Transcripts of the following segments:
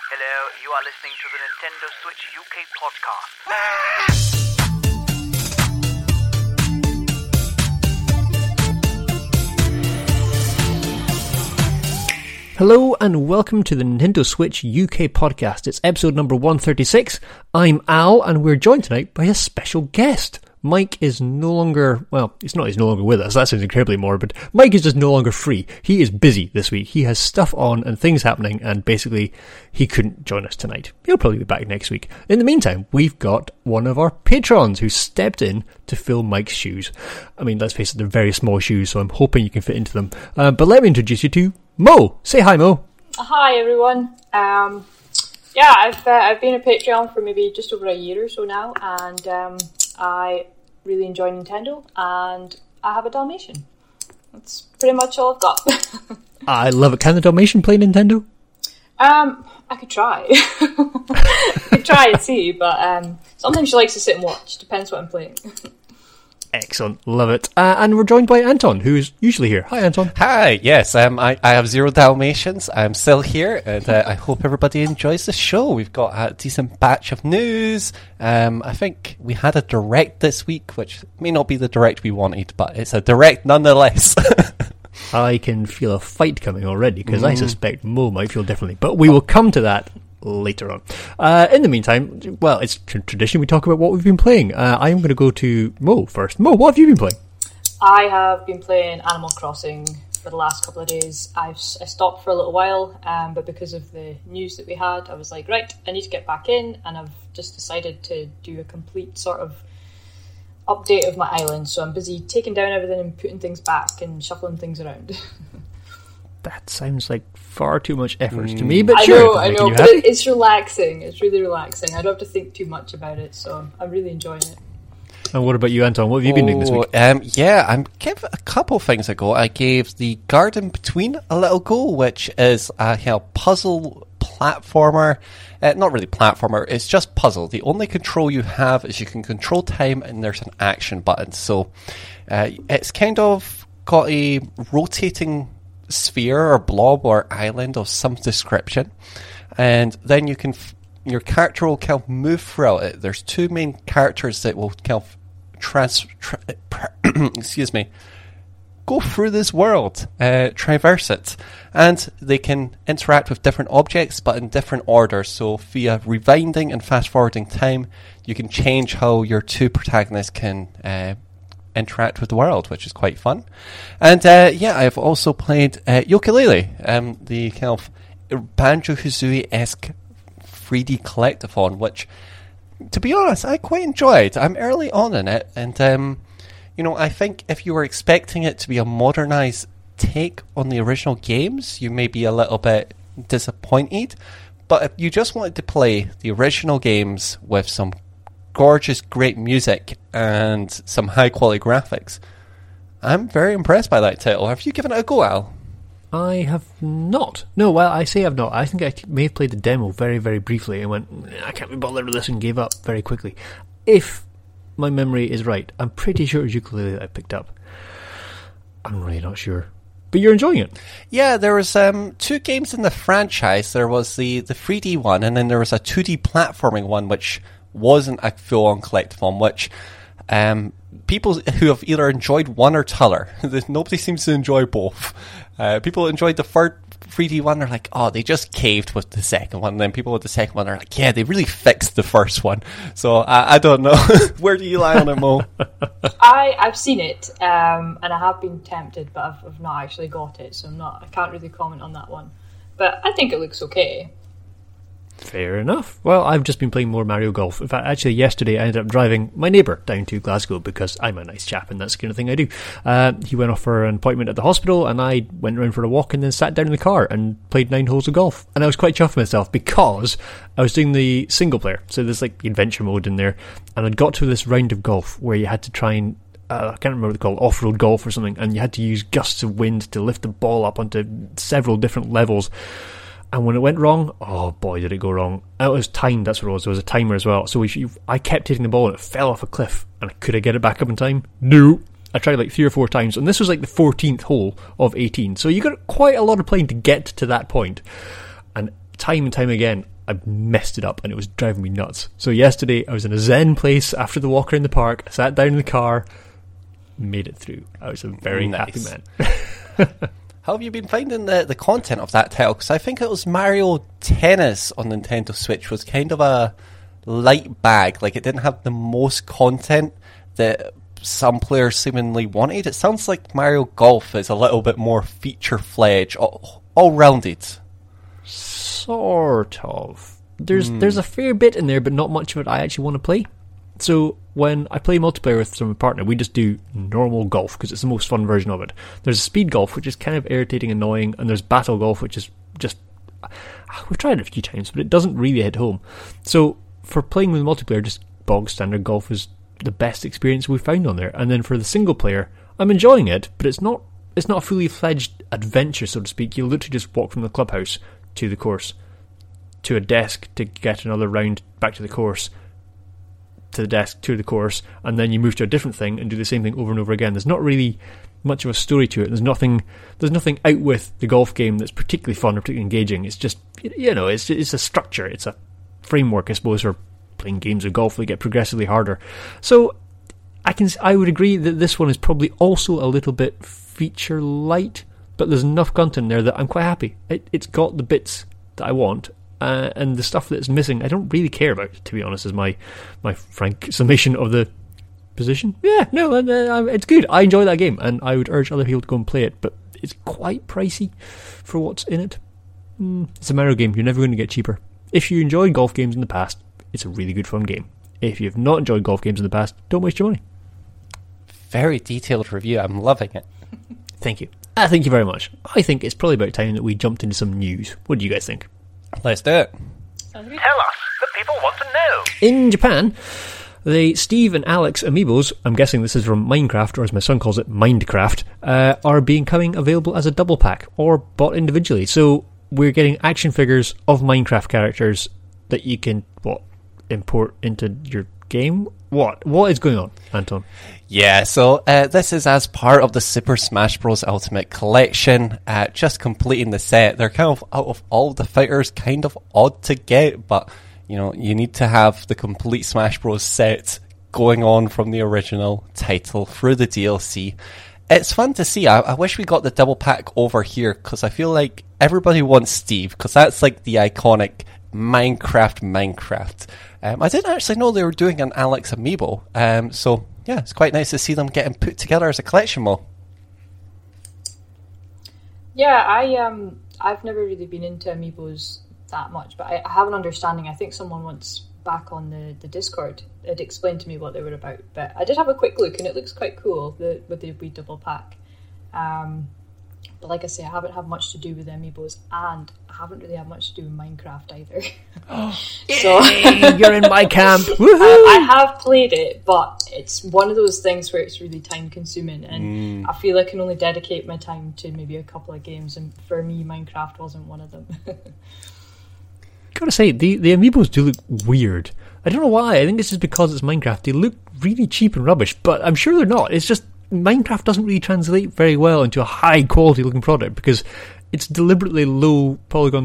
Hello, you are listening to the Nintendo Switch UK podcast. Hello and welcome to the Nintendo Switch UK podcast. It's episode number 136. I'm Al and we're joined tonight by a special guest. Mike is no longer, well, he's no longer with us. That sounds incredibly morbid. Mike is just no longer free. He is busy this week. He has stuff on and things happening, and basically he couldn't join us tonight. He'll probably be back next week. In the meantime, we've got one of our patrons who stepped in to fill Mike's shoes. I mean, let's face it, they're very small shoes, so I'm hoping you can fit into them. But let me introduce you to Mo. Say hi, Mo. Hi, everyone. I've been a Patreon for maybe just over a year or so now, and I really enjoy Nintendo, and I have a Dalmatian. That's pretty much all I've got. I love it. Can the Dalmatian play Nintendo? I could try. I could try and see, but sometimes she likes to sit and watch. Depends what I'm playing. Excellent, love it. And we're joined by Anton, who is usually here. Hi, Anton. Hi, yes, I have zero Dalmatians. I'm still here, and I hope everybody enjoys the show. We've got a decent batch of news. I think we had a direct this week, which may not be the direct we wanted, but it's a direct nonetheless. I can feel a fight coming already, because I suspect Mo might feel differently, but we will come to that later on. In the meantime, well, it's tradition we talk about what we've been playing. I am going to go to Mo first. Mo, what have you been playing? I have been playing Animal Crossing for the last couple of days. I stopped for a little while, but because of the news that we had, I was like, right, I need to get back in, and I've just decided to do a complete sort of update of my island. So I'm busy taking down everything and putting things back and shuffling things around. That sounds like far too much effort to me, but I sure. know, but it's relaxing. It's really relaxing. I don't have to think too much about it, so I'm really enjoying it. And what about you, Anton? What have you been doing this week? I'm giving a couple things a go. I gave the Garden Between a little go, which is a puzzle platformer. Not really platformer, it's just puzzle. The only control you have is you can control time and there's an action button. So it's kind of got a rotating sphere or blob or island of some description, and then you can your character will kind of move throughout it. There's two main characters that will kind of go through this world, traverse it, and they can interact with different objects but in different orders. So via rewinding and fast forwarding time, you can change how your two protagonists can interact with the world, which is quite fun. And I've also played Yooka-Laylee, the kind of Banjo-Kazooie-esque 3D collectathon, which, to be honest, I quite enjoyed. I'm early on in it, and I think if you were expecting it to be a modernised take on the original games, you may be a little bit disappointed. But if you just wanted to play the original games with some gorgeous, great music and some high-quality graphics, I'm very impressed by that title. Have you given it a go, Al? I have not. No, well, I say I've not. I think I may have played the demo very, very briefly and went, I can't be bothered with this, and gave up very quickly. If my memory is right, I'm pretty sure it was Yooka-Laylee that I picked up. I'm really not sure. But you're enjoying it? Yeah, there was two games in the franchise. There was the 3D one, and then there was a 2D platforming one, which wasn't a full-on collectathon, which people who have either enjoyed one or t'other, nobody seems to enjoy both. People who enjoyed the first 3D one are like, oh, they just caved with the second one. And then people with the second one are like, yeah, they really fixed the first one. So I don't know. Where do you lie on it, Mo? I've seen it, and I have been tempted, but I've not actually got it, so I can't really comment on that one. But I think it looks okay. Fair enough. Well, I've just been playing more Mario Golf. In fact, actually yesterday I ended up driving my neighbour down to Glasgow because I'm a nice chap and that's the kind of thing I do. He went off for an appointment at the hospital and I went around for a walk and then sat down in the car and played 9 holes of golf. And I was quite chuffed with myself because I was doing the single player. So there's like the adventure mode in there. And I'd got to this round of golf where you had to try and I can't remember what they call it, off-road golf or something, and you had to use gusts of wind to lift the ball up onto several different levels. And when it went wrong, oh boy, did it go wrong. It was timed, that's what it was. There was a timer as well. So I kept hitting the ball and it fell off a cliff. And could I get it back up in time? No. I tried like 3 or 4 times. And this was like the 14th hole of 18. So you got quite a lot of playing to get to that point. And time again, I messed it up and it was driving me nuts. So yesterday I was in a zen place after the walk around the park. I sat down in the car, made it through. I was a very happy man. How have you been finding the content of that title? Because I think it was Mario Tennis on Nintendo Switch was kind of a light bag. Like, it didn't have the most content that some players seemingly wanted. It sounds like Mario Golf is a little bit more feature-fledged, all-rounded. Sort of. There's a fair bit in there, but not much of it I actually want to play. So when I play multiplayer with my partner, we just do normal golf because it's the most fun version of it. There's speed golf, which is kind of irritating, annoying, and there's battle golf, which is just... We've tried it a few times, but it doesn't really hit home. So for playing with multiplayer, just bog standard golf is the best experience we've found on there. And then for the single player, I'm enjoying it, but it's not a fully fledged adventure, so to speak. You literally just walk from the clubhouse to the course, to a desk to get another round, back to the course, to the desk, to the course, and then you move to a different thing and do the same thing over and over again. There's not really much of a story to it. There's nothing out with the golf game that's particularly fun or particularly engaging. It's just, it's a structure, it's a framework, I suppose, for playing games of golf that get progressively harder. So I would agree that this one is probably also a little bit feature light, but there's enough content there that I'm quite happy. It's got the bits that I want, and the stuff that's missing I don't really care about, to be honest, is my frank summation of the position. It's good. I enjoy that game, and I would urge other people to go and play it, but it's quite pricey for what's in it. It's a Mario game. You're never going to get cheaper. If you enjoyed golf games in the past, it's a really good fun game. If you've not enjoyed golf games in the past, don't waste your money. Very detailed review. I'm loving it. Thank you. Thank you very much. I think it's probably about time that we jumped into some news. What do you guys think? Let's do it. Tell us, the people want to know. In Japan, the Steve and Alex amiibos, I'm guessing this is from Minecraft, or as my son calls it, Mindcraft, are becoming available as a double pack or bought individually. So we're getting action figures of Minecraft characters that you can import into your game. What is going on, Anton? Yeah, so this is as part of the Super Smash Bros. Ultimate Collection, just completing the set. They're kind of, out of all the fighters, kind of odd to get, but you need to have the complete Smash Bros. Set going on from the original title through the DLC. It's fun to see. I wish we got the double pack over here, because I feel like everybody wants Steve, because that's like the iconic Minecraft. I didn't actually know they were doing an Alex amiibo, so yeah, it's quite nice to see them getting put together as a collection mo. Yeah, I've never really been into amiibos that much, but I have an understanding. I think someone once back on the Discord had explained to me what they were about, but I did have a quick look and it looks quite cool with the wee double pack. But like I say, I haven't had much to do with amiibos, and I haven't really had much to do with Minecraft either. So you're in my camp. I have played it, but it's one of those things where it's really time consuming, and I feel I can only dedicate my time to maybe a couple of games, and for me Minecraft wasn't one of them. Gotta say, the amiibos do look weird. I don't know why. I think it's just because it's Minecraft. They look really cheap and rubbish, but I'm sure they're not. It's just Minecraft doesn't really translate very well into a high quality looking product because it's deliberately low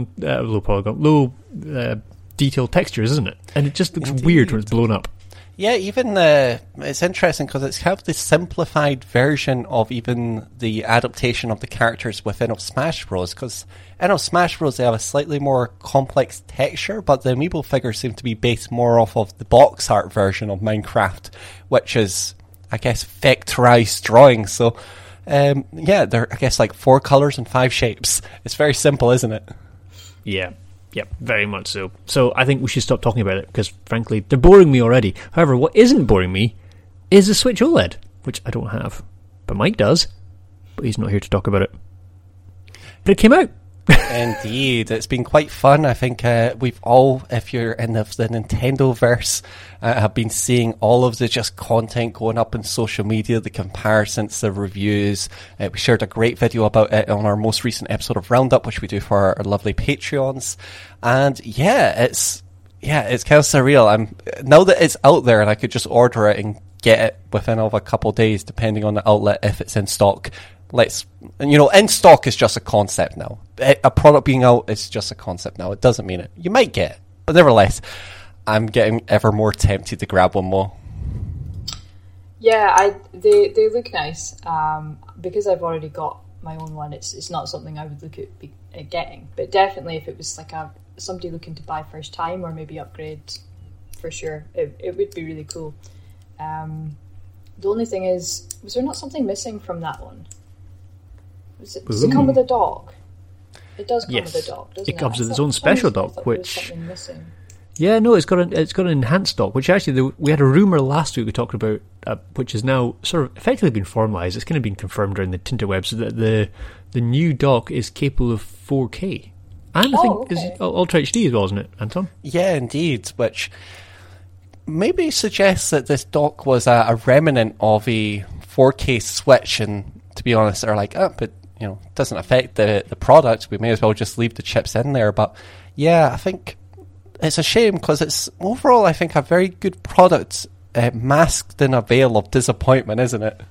detailed textures, isn't it? And it just looks weird when it's blown up. Yeah, even it's interesting because it's kind of the simplified version of even the adaptation of the characters within Smash Bros. Because in Smash Bros. They have a slightly more complex texture, but the amiibo figures seem to be based more off of the box art version of Minecraft, which is, I guess, vectorized drawing. So, yeah, they're, I guess, like 4 colors and 5 shapes. It's very simple, isn't it? Yeah. Yep, very much so. So I think we should stop talking about it because, frankly, they're boring me already. However, what isn't boring me is the Switch OLED, which I don't have. But Mike does, but he's not here to talk about it. But it came out. Indeed, it's been quite fun. I think we've all, if you're in the Nintendo-verse, have been seeing all of the just content going up on social media, the comparisons, the reviews. We shared a great video about it on our most recent episode of Roundup, which we do for our lovely Patreons. And yeah, it's kind of surreal. Now that it's out there and I could just order it and get it within a couple of days, depending on the outlet, if it's in stock. In stock is just a concept now. A product being out is just a concept now. It doesn't mean it. You might get it. But nevertheless, I'm getting ever more tempted to grab one more. Yeah, they look nice. Because I've already got my own one, it's not something I would look at getting. But definitely, if it was like somebody looking to buy first time or maybe upgrade, for sure, it would be really cool. The only thing is, was there not something missing from that one? Does it come with a dock? It does come with a dock, doesn't it? It comes with its own special dock, which... something missing. Yeah, no, it's got an enhanced dock, which actually we had a rumour last week we talked about, which has now sort of effectively been formalised. It's kind of been confirmed around the Tinterwebs that the new dock is capable of 4K. And I think is Ultra HD as well, isn't it, Anton? Yeah, indeed, which maybe suggests that this dock was a remnant of a 4K Switch, and to be honest, they're like, but you know, it doesn't affect the product. We may as well just leave the chips in there. But yeah, I think it's a shame because it's overall, I think, a very good product masked in a veil of disappointment, isn't it?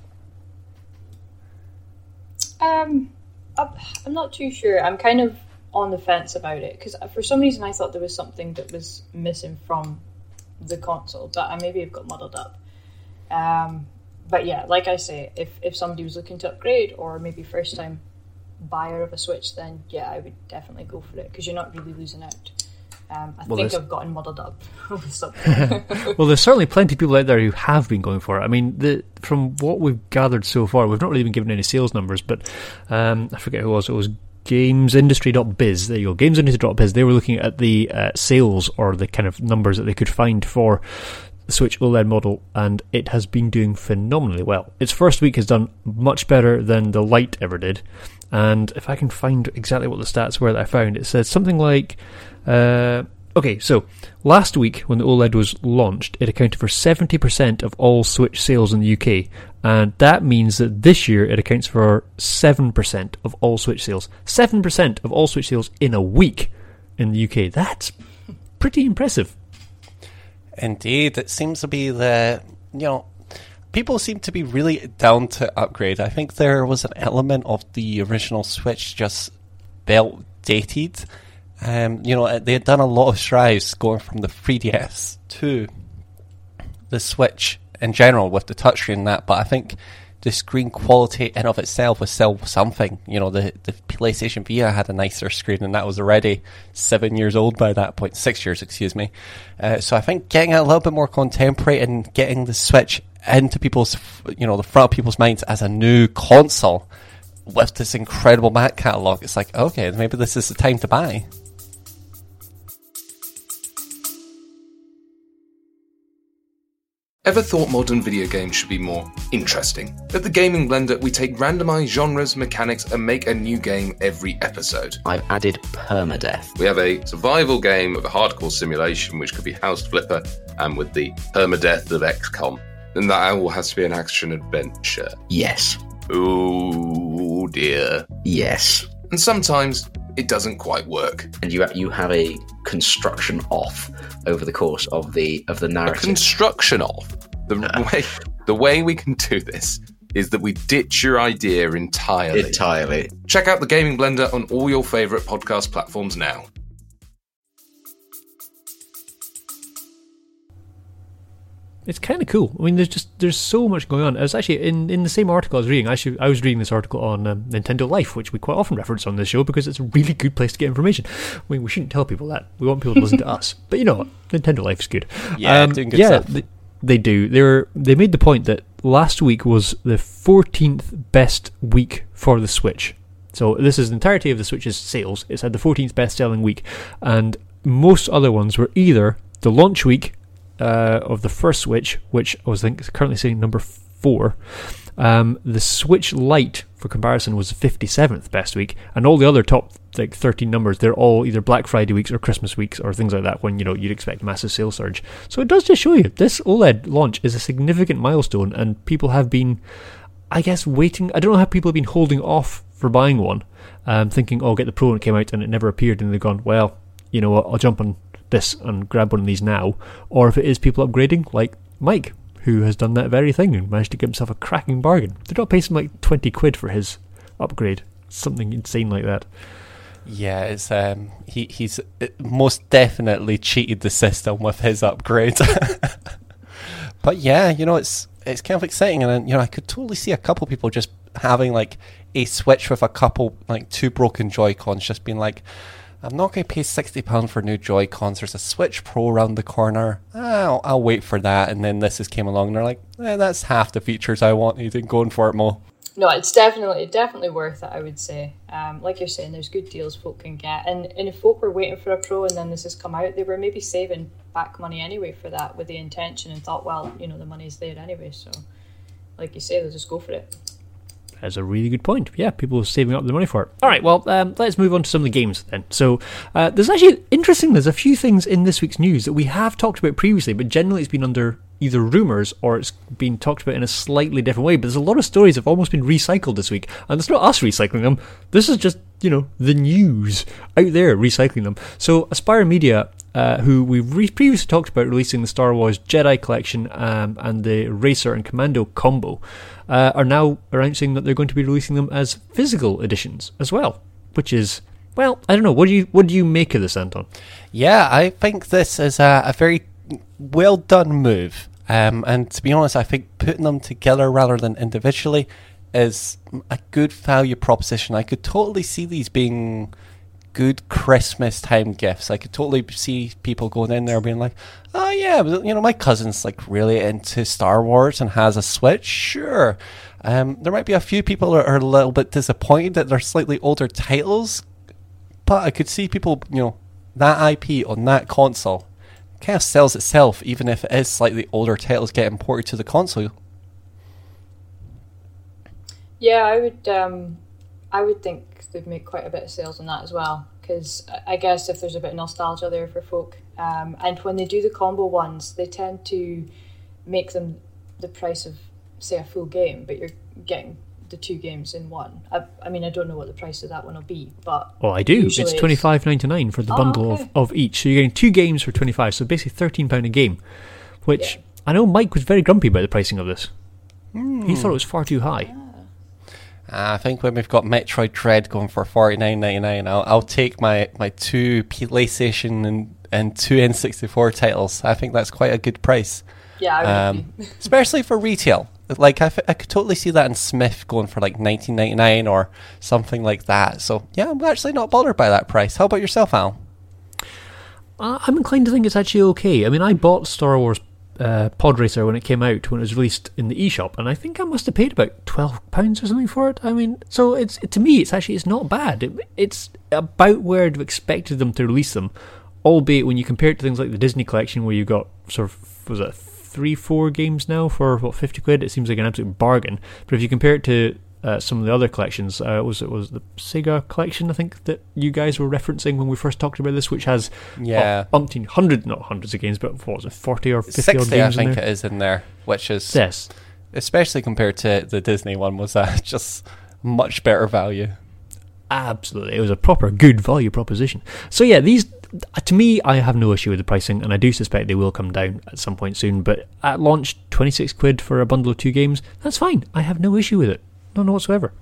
I'm not too sure. I'm kind of on the fence about it because for some reason I thought there was something that was missing from the console, but I maybe have got muddled up. But yeah, like I say, if somebody was looking to upgrade or maybe first time buyer of a Switch, then yeah, I would definitely go for it because you're not really losing out. I think I've gotten muddled up with something. Well, there's certainly plenty of people out there who have been going for it. I mean, from what we've gathered so far, we've not really been given any sales numbers, but I forget who it was. It was GamesIndustry.biz. There you go, GamesIndustry.biz. They were looking at the sales or the kind of numbers that they could find for the Switch OLED model, and it has been doing phenomenally well. Its first week has done much better than the Lite ever did, and if I can find exactly what the stats were that I found, it says something like okay, so last week when the OLED was launched, it accounted for 70% of all Switch sales in the UK, and that means that this year it accounts for 7% of all Switch sales. 7% of all Switch sales in a week in the UK. That's pretty impressive. Indeed, it seems to be people seem to be really down to upgrade. I think there was an element of the original Switch just felt dated. They had done a lot of strides going from the 3DS to the Switch in general with the touchscreen and that, but I think the screen quality in of itself was still something. You know, the PlayStation Vita had a nicer screen, and that was already 7 years old by that point. 6 years, excuse me. So I think getting it a little bit more contemporary and getting the Switch into people's, the front of people's minds as a new console with this incredible back catalogue, it's like, okay, maybe this is the time to buy. Ever thought modern video games should be more interesting? At the Gaming Blender, we take randomized genres, mechanics, and make a new game every episode. I've added permadeath. We have a survival game of a hardcore simulation, which could be House Flipper, and with the permadeath of XCOM. And that all has to be an action-adventure. Yes. Oh dear. Yes. And sometimes it doesn't quite work. And you have a construction off over the course of the narrative. A construction off. The way we can do this is that we ditch your idea entirely. Check out the Gaming Blender on all your favourite podcast platforms now. It's kind of cool. I mean, there's so much going on. I was actually in the same article I was reading. I was reading this article on Nintendo Life, which we quite often reference on this show because it's a really good place to get information. I mean, we shouldn't tell people that. We want people to listen to us. But you know what? Nintendo Life is good. Yeah, doing good stuff. They do. They made the point that last week was the 14th best week for the Switch. So this is the entirety of the Switch's sales. It's had the 14th best-selling week, and most other ones were either the launch week of the first Switch, which I was currently saying number 4. The Switch Lite, for comparison, was the 57th best week, and all the other top 13 numbers, they're all either Black Friday weeks or Christmas weeks or things like that when you'd expect a massive sales surge. So it does just show you this OLED launch is a significant milestone, and people have been, I guess, waiting. I don't know how people have been holding off for buying one, thinking, I'll get the Pro when it came out and it never appeared, and they've gone, well, you know what, I'll jump on this and grab one of these now. Or if it is people upgrading, like Mike, who has done that very thing and managed to get himself a cracking bargain. Did not pay some like 20 quid for his upgrade, something insane like that. Yeah, it's he's most definitely cheated the system with his upgrade. But yeah, it's kind of exciting, and I could totally see a couple people just having like a Switch with a couple like 2 broken Joy-Cons, just being like, I'm not going to pay £60 for new Joy-Cons. There's a Switch Pro around the corner. I'll wait for that. And then this came along, and they're like, that's half the features I wanted, and going for it more. No, it's definitely worth it, I would say. Like you're saying, there's good deals folk can get. And if folk were waiting for a Pro and then this has come out, they were maybe saving back money anyway for that with the intention and thought, well, the money's there anyway. So, like you say, they'll just go for it. That's a really good point. Yeah, people are saving up the money for it. All right, well, let's move on to some of the games then. So there's a few things in this week's news that we have talked about previously, but generally it's been under either rumours or it's been talked about in a slightly different way. But there's a lot of stories that have almost been recycled this week, and it's not us recycling them. This is just, the news out there recycling them. So Aspyr Media, who we've previously talked about releasing the Star Wars Jedi Collection and the Racer and Commando combo, are now announcing that they're going to be releasing them as physical editions as well, which is, well, I don't know. What do you make of this, Anton? Yeah, I think this is a very well done move. And to be honest, I think putting them together rather than individually is a good value proposition. I could totally see these being good Christmas time gifts. I could totally see people going in there being like, oh yeah, my cousin's like really into Star Wars and has a Switch. Sure. There might be a few people that are a little bit disappointed that they're slightly older titles, but I could see people, that IP on that console kind of sells itself, even if it is slightly older titles getting ported to the console. Yeah, I would think they'd make quite a bit of sales on that as well, because I guess if there's a bit of nostalgia there for folk, and when they do the combo ones, they tend to make them the price of, say, a full game, but you're getting the 2 games in one. I mean, I don't know what the price of that one will be, but I do. It's $25.99 for the bundle of each. So you're getting 2 games for $25, so basically £13 a game, which I know Mike was very grumpy about the pricing of this. He thought it was far too high. I think when we've got Metroid Dread going for $49.99, I'll take my 2 PlayStation and 2 N64 titles. I think that's quite a good price. Yeah, I would agree. Especially for retail. Like I could totally see that in Smith going for like $19.99 or something like that. So yeah, I'm actually not bothered by that price. How about yourself, Al? I'm inclined to think it's actually okay. I mean, I bought Star Wars Pod Racer when it came out, when it was released in the eShop, and I think I must have paid about £12 or something for it. I mean, so to me it's not bad. It's about where I'd have expected them to release them, albeit when you compare it to things like the Disney Collection, where you got sort of, was it 3-4 games now for £50? It seems like an absolute bargain. But if you compare it to some of the other collections, was the Sega Collection, I think, that you guys were referencing when we first talked about this, which has hundreds of games, but what was it, 40 or 50 odd games 60, I think it is in there, which is, yes, especially compared to the Disney one, was just much better value. Absolutely, it was a proper good value proposition. So yeah, these, to me, I have no issue with the pricing, and I do suspect they will come down at some point soon, but at launch, £26 for a bundle of 2 games, that's fine. I have no issue with it. None whatsoever.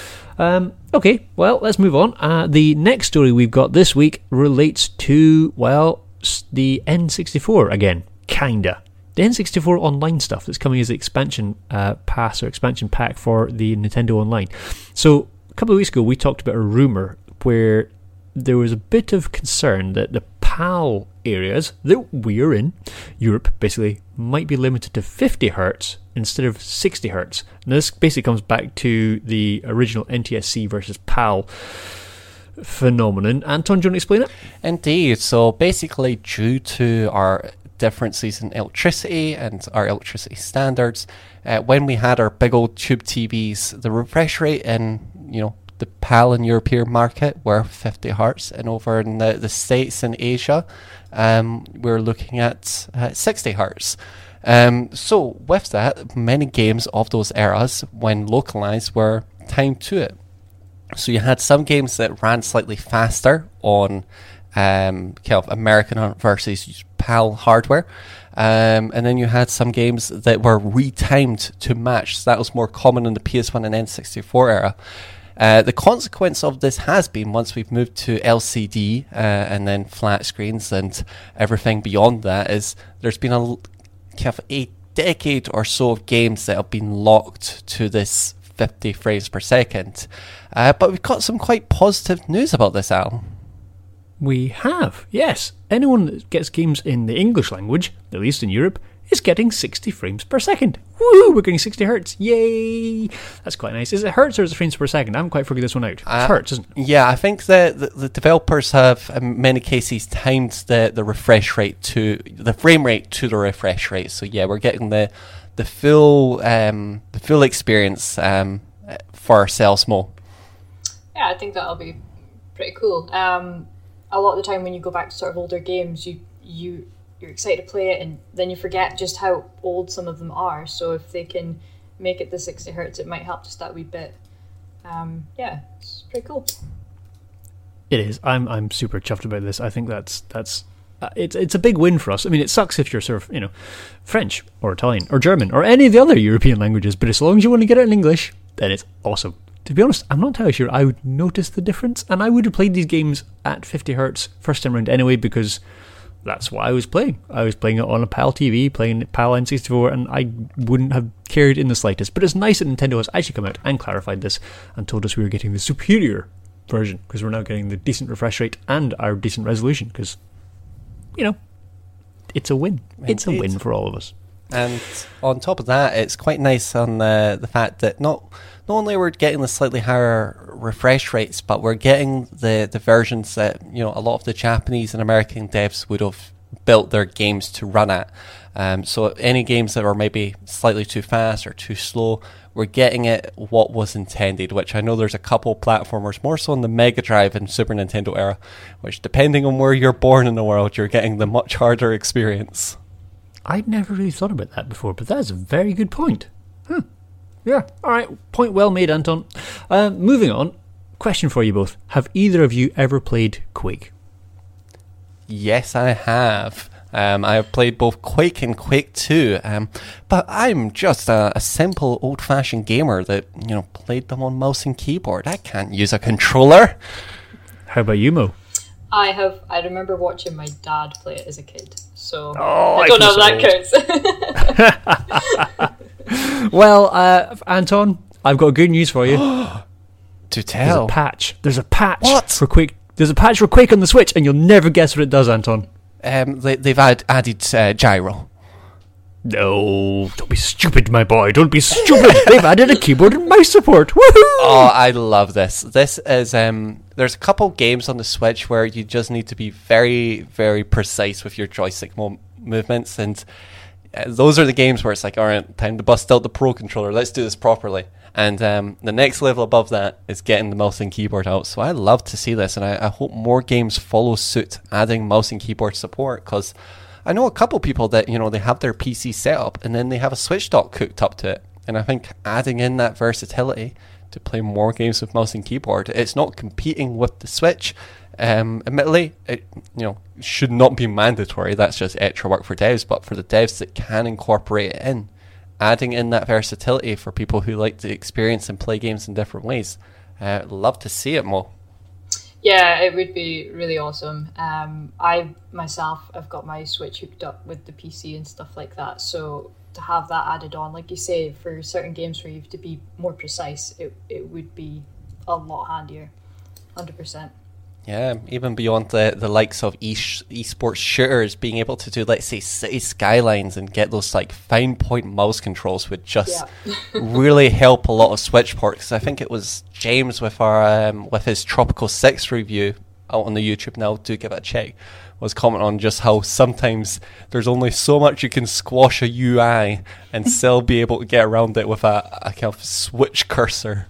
Okay, well, let's move on. The next story we've got this week relates to, well, the N64 again, kinda. The N64 online stuff that's coming as the expansion pass or expansion pack for the Nintendo Online. So, a couple of weeks ago, we talked about a rumour where there was a bit of concern that the PAL areas that we're in, Europe basically, might be limited to 50 Hz instead of 60 Hz. Now this basically comes back to the original NTSC versus PAL phenomenon. Anton, do you want to explain it? Indeed. So basically, due to our differences in electricity and our electricity standards, when we had our big old tube TVs, the refresh rate in, the PAL and European market were 50 Hz, and over in the States and Asia, we're looking at 60 Hz. So with that, many games of those eras, when localized, were timed to it. So you had some games that ran slightly faster on kind of American versus PAL hardware, and then you had some games that were retimed to match. So that was more common in the PS1 and N64 era. The consequence of this has been, once we've moved to LCD and then flat screens and everything beyond that, is there's been a decade or so of games that have been locked to this 50 frames per second. But we've got some quite positive news about this, Al. We have, yes. Anyone that gets games in the English language, at least in Europe, is getting 60 frames per second. Woo! We're getting 60 hertz. Yay! That's quite nice. Is it hertz or is it frames per second? I haven't quite figured this one out. It's hertz, isn't it? Yeah, I think the developers have, in many cases, timed the refresh rate to the frame rate to the refresh rate. So yeah, we're getting the full experience for ourselves more. Yeah, I think that'll be pretty cool. A lot of the time when you go back to sort of older games, you're excited to play it, and then you forget just how old some of them are. So if they can make it the 60 hertz, it might help just that wee bit. Yeah, it's pretty cool. It is. I'm super chuffed about this. I think that's it's a big win for us. I mean, it sucks if you're sort of French or Italian or German or any of the other European languages, but as long as you want to get it in English, then it's awesome. To be honest, I'm not entirely sure I would notice the difference, and I would have played these games at 50 hertz first time around anyway, because that's what I was playing. I was playing it on a PAL TV, playing PAL N64, and I wouldn't have cared in the slightest. But it's nice that Nintendo has actually come out and clarified this and told us we were getting the superior version, because we're now getting the decent refresh rate and our decent resolution, because, it's a win. Indeed. It's a win for all of us. And on top of that, it's quite nice on the fact that not only we're getting the slightly higher refresh rates, but we're getting the versions that a lot of the Japanese and American devs would have built their games to run at. So any games that are maybe slightly too fast or too slow, we're getting it what was intended, which I know there's a couple platformers, more so on the Mega Drive and Super Nintendo era, which depending on where you're born in the world, you're getting the much harder experience. I'd never really thought about that before, but that is a very good point. Yeah, alright, point well made, Anton. Moving on, question for you both. Have either of you ever played Quake? Yes, I have. I have played both Quake and Quake 2, but I'm just a simple old-fashioned gamer that, played them on mouse and keyboard. I can't use a controller. How about you, Mo? I remember watching my dad play it as a kid, so I don't know if that counts. Well, Anton, I've got good news for you. To tell. There's a patch What? for Quake. There's a patch for Quake on the Switch, and you'll never guess what it does, Anton. They've added gyro. No, don't be stupid, my boy. Don't be stupid. They've added a keyboard and mouse support. Woohoo! Oh, I love this. This is there's a couple games on the Switch where you just need to be very, very precise with your joystick movements, and those are the games where it's like, all right, time to bust out the Pro Controller. Let's do this properly. And the next level above that is getting the mouse and keyboard out. So I love to see this, and I hope more games follow suit, adding mouse and keyboard support, because I know a couple people that, they have their PC set up and then they have a Switch dock hooked up to it. And I think adding in that versatility to play more games with mouse and keyboard, it's not competing with the Switch. Admittedly, it should not be mandatory. That's just extra work for devs. But for the devs that can incorporate it in, adding in that versatility for people who like to experience and play games in different ways, love to see it more. Yeah, it would be really awesome. I myself have got my Switch hooked up with the PC and stuff like that, so to have that added on, like you say, for certain games where you have to be more precise, it would be a lot handier. 100%. Yeah, even beyond the likes of esports shooters, being able to do, let's say, City Skylines and get those like fine point mouse controls would just really help a lot of Switch ports. I think it was James with his Tropical 6 review out on the YouTube now, do give it a check, was commenting on just how sometimes there's only so much you can squash a UI and still be able to get around it with a kind of Switch cursor.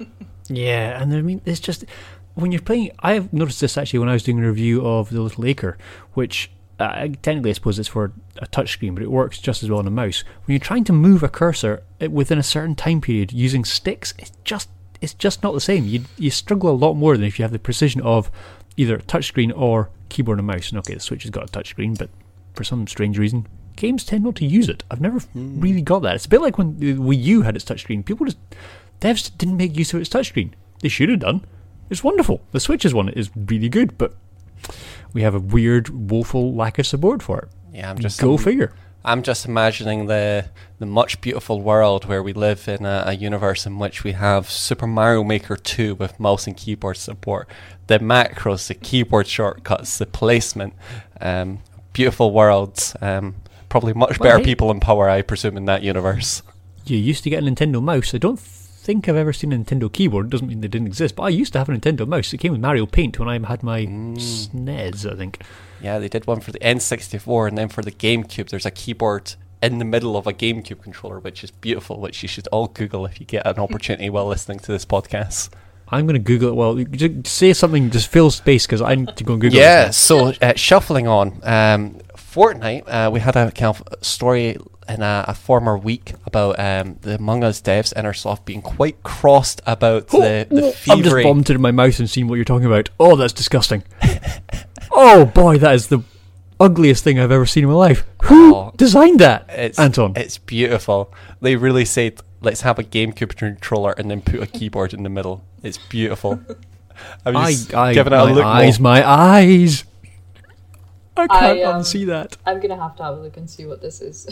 Yeah, and I mean, it's just, when you're playing, I've noticed this actually when I was doing a review of The Little Acre, which technically I suppose it's for a touchscreen, but it works just as well on a mouse. When you're trying to move a cursor within a certain time period using sticks, it's just not the same. You struggle a lot more than if you have the precision of either a touchscreen or keyboard and mouse. And okay, the Switch has got a touchscreen, but for some strange reason, games tend not to use it. I've never really got that. It's a bit like when the Wii U had its touchscreen. Devs didn't make use of its touchscreen. They should have done. It's wonderful. The Switch's one is really good, but we have a weird, woeful lack of support for it. Yeah, Go figure. I'm just imagining the much beautiful world where we live in a universe in which we have Super Mario Maker 2 with mouse and keyboard support, the macros, the keyboard shortcuts, the placement, beautiful worlds, probably much better people in power, I presume, in that universe. You used to get a Nintendo mouse. I don't think I've ever seen a Nintendo keyboard. It doesn't mean they didn't exist, but I used to have a Nintendo mouse. It came with Mario Paint when I had my SNES, I think. Yeah, they did one for the N64, and then for the GameCube, there's a keyboard in the middle of a GameCube controller, which is beautiful, which you should all Google if you get an opportunity while listening to this podcast. I'm going to Google it. Well, just say something, just fill space, because I need to go and Google it. Yeah, so shuffling on, Fortnite, we had a kind of story in a former week about the Among Us devs, Innersoft, being quite crossed about the I've just thievery. vomited in my mouth and seen what you're talking about. Oh, that's disgusting. Oh boy, that is the ugliest thing I've ever seen in my life. Who designed that, Anton? It's beautiful. They really said, let's have a GameCube controller and then put a keyboard in the middle. It's beautiful. I'm just giving it a look. My eyes. I can't unsee that. I'm going to have a look and see what this is.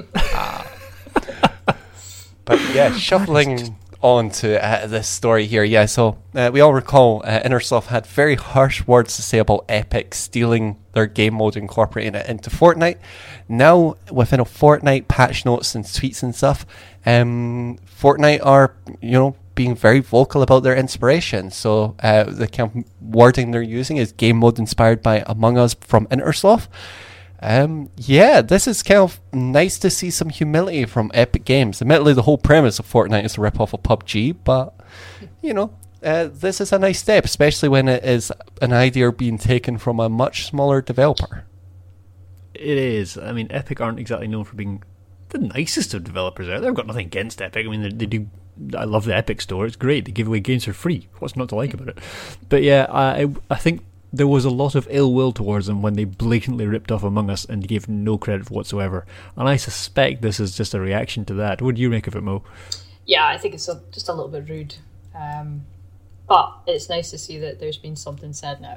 But yeah, shuffling on to this story here. Yeah, so we all recall Innersoft had very harsh words to say about Epic stealing their game mode, incorporating it into Fortnite. Now, within a Fortnite patch notes and tweets and stuff, Fortnite are, being very vocal about their inspiration. So the kind of wording they're using is game mode inspired by Among Us from Innersoft. This is kind of nice to see some humility from Epic Games. Admittedly, the whole premise of Fortnite is a rip-off of PUBG, but, this is a nice step, especially when it is an idea being taken from a much smaller developer. It is. I mean, Epic aren't exactly known for being the nicest of developers out there. I've got nothing against Epic. I mean, they do. I love the Epic Store. It's great. They give away games for free. What's not to like about it? But yeah, I think there was a lot of ill will towards them when they blatantly ripped off Among Us and gave no credit whatsoever. And I suspect this is just a reaction to that. What do you make of it, Mo? Yeah, I think it's just a little bit rude. But it's nice to see that there's been something said now.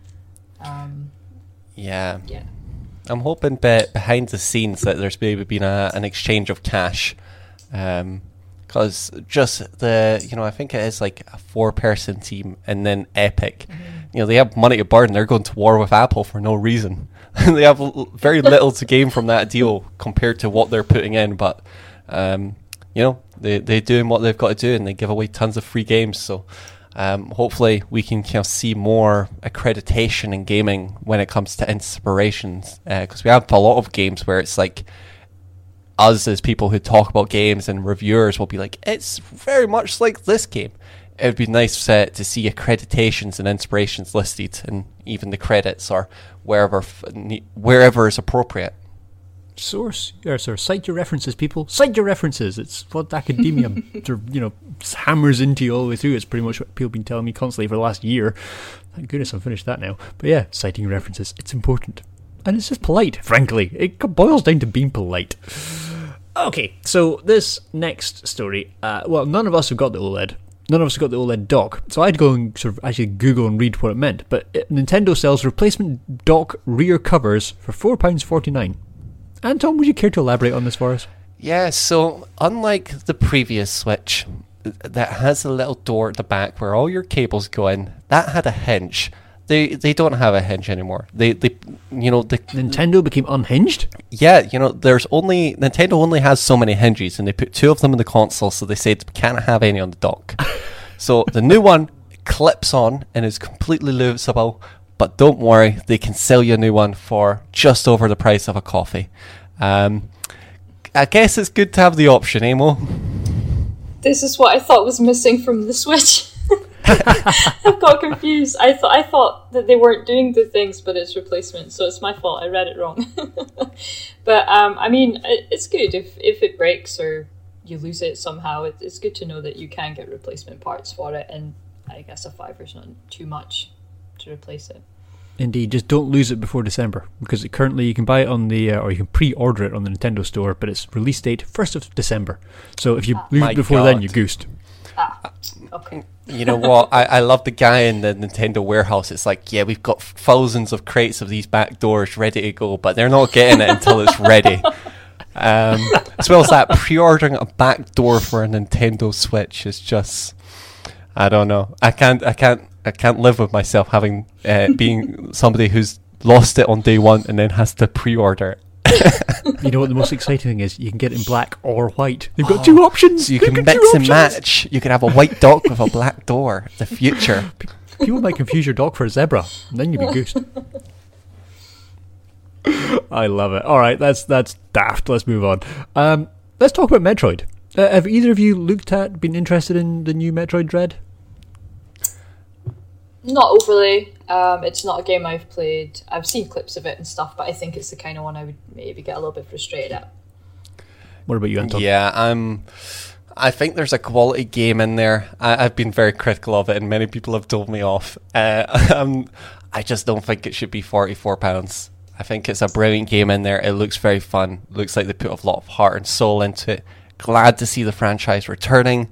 Yeah. I'm hoping behind the scenes that there's maybe been an exchange of cash. Because just I think it is like a 4-person team, and then Epic, they have money to burn. They're going to war with Apple for no reason. They have very little to gain from that deal compared to what they're putting in. But they're doing what they've got to do, and they give away tons of free games. So hopefully we can kind of see more accreditation in gaming when it comes to inspirations. Because we have a lot of games where it's like, us as people who talk about games and reviewers will be like, it's very much like this game. It would be nice to see accreditations and inspirations listed, and even the credits or wherever is appropriate. Cite your references, people. Cite your references. It's what academia hammers into you all the way through. It's pretty much what people have been telling me constantly for the last year. Thank goodness I'm finished that now. But yeah, citing references, it's important. And it's just polite, frankly. It boils down to being polite. Okay, so this next story, none of us have got the OLED. None of us have got the OLED dock. So I had to go and sort of actually Google and read what it meant. But Nintendo sells replacement dock rear covers for £4.49. Anton, would you care to elaborate on this for us? Yeah, so unlike the previous Switch that has a little door at the back where all your cables go in, that had a hinge. They don't have a hinge anymore. Nintendo became unhinged? Yeah, Nintendo only has so many hinges, and they put 2 of them in the console, so they said we can't have any on the dock. So the new one clips on and is completely loosable, but don't worry, they can sell you a new one for just over the price of a coffee. I guess it's good to have the option, Mo? This is what I thought was missing from the Switch. I've got confused. I thought that they weren't doing the things, but it's replacement, so it's my fault. I read it wrong. But I mean, it's good if it breaks or you lose it somehow. It's good to know that you can get replacement parts for it, and I guess a $5 is not too much to replace it. Indeed, just don't lose it before December, because currently you can buy it on or you can pre-order it on the Nintendo Store, but its release date 1st of December. So if you lose it before then, you're goosed. Okay. You know what? I love the guy in the Nintendo warehouse. It's like, yeah, we've got thousands of crates of these back doors ready to go, but they're not getting it until it's ready. As well as that, pre-ordering a back door for a Nintendo Switch is just, I don't know. I can't live with myself having being somebody who's lost it on day one and then has to pre-order it. You know what the most exciting thing is? You can get it in black or white. They've got two options. So you can mix and match. You can have a white dock with a black door. The future. People might confuse your dock for a zebra, and then you'd be goosed. I love it. All right, that's daft. Let's move on. Let's talk about Metroid. Have either of you been interested in the new Metroid Dread? Not overly. It's not a game I've played. I've seen clips of it and stuff, but I think it's the kind of one I would maybe get a little bit frustrated at. What about you, Anton? Yeah, I think there's a quality game in there. I've been very critical of it, and many people have told me off. I just don't think it should be £44. I think it's a brilliant game in there. It looks very fun. Looks like they put a lot of heart and soul into it. Glad to see the franchise returning.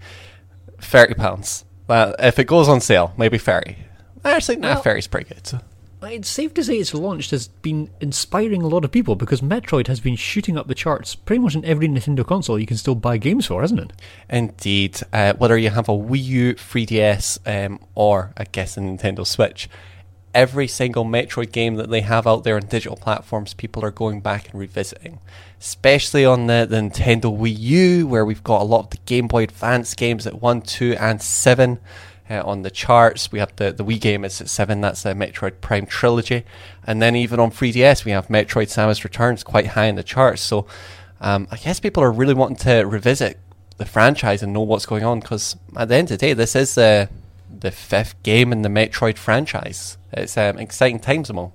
£30. Well, if it goes on sale, maybe 30. Actually, Fairy's pretty good. So. It's safe to say its launch has been inspiring a lot of people because Metroid has been shooting up the charts pretty much on every Nintendo console you can still buy games for, hasn't it? Indeed. Whether you have a Wii U, 3DS, or I guess a Nintendo Switch, every single Metroid game that they have out there on digital platforms, people are going back and revisiting. Especially on the Nintendo Wii U, where we've got a lot of the Game Boy Advance games at 1, 2, and 7. On the charts, we have the Wii game is at 7. That's the Metroid Prime Trilogy, and then even on 3DS we have Metroid: Samus Returns quite high in the charts. So I guess people are really wanting to revisit the franchise and know what's going on, because at the end of the day, this is the 5th game in the Metroid franchise. It's exciting times, Mo.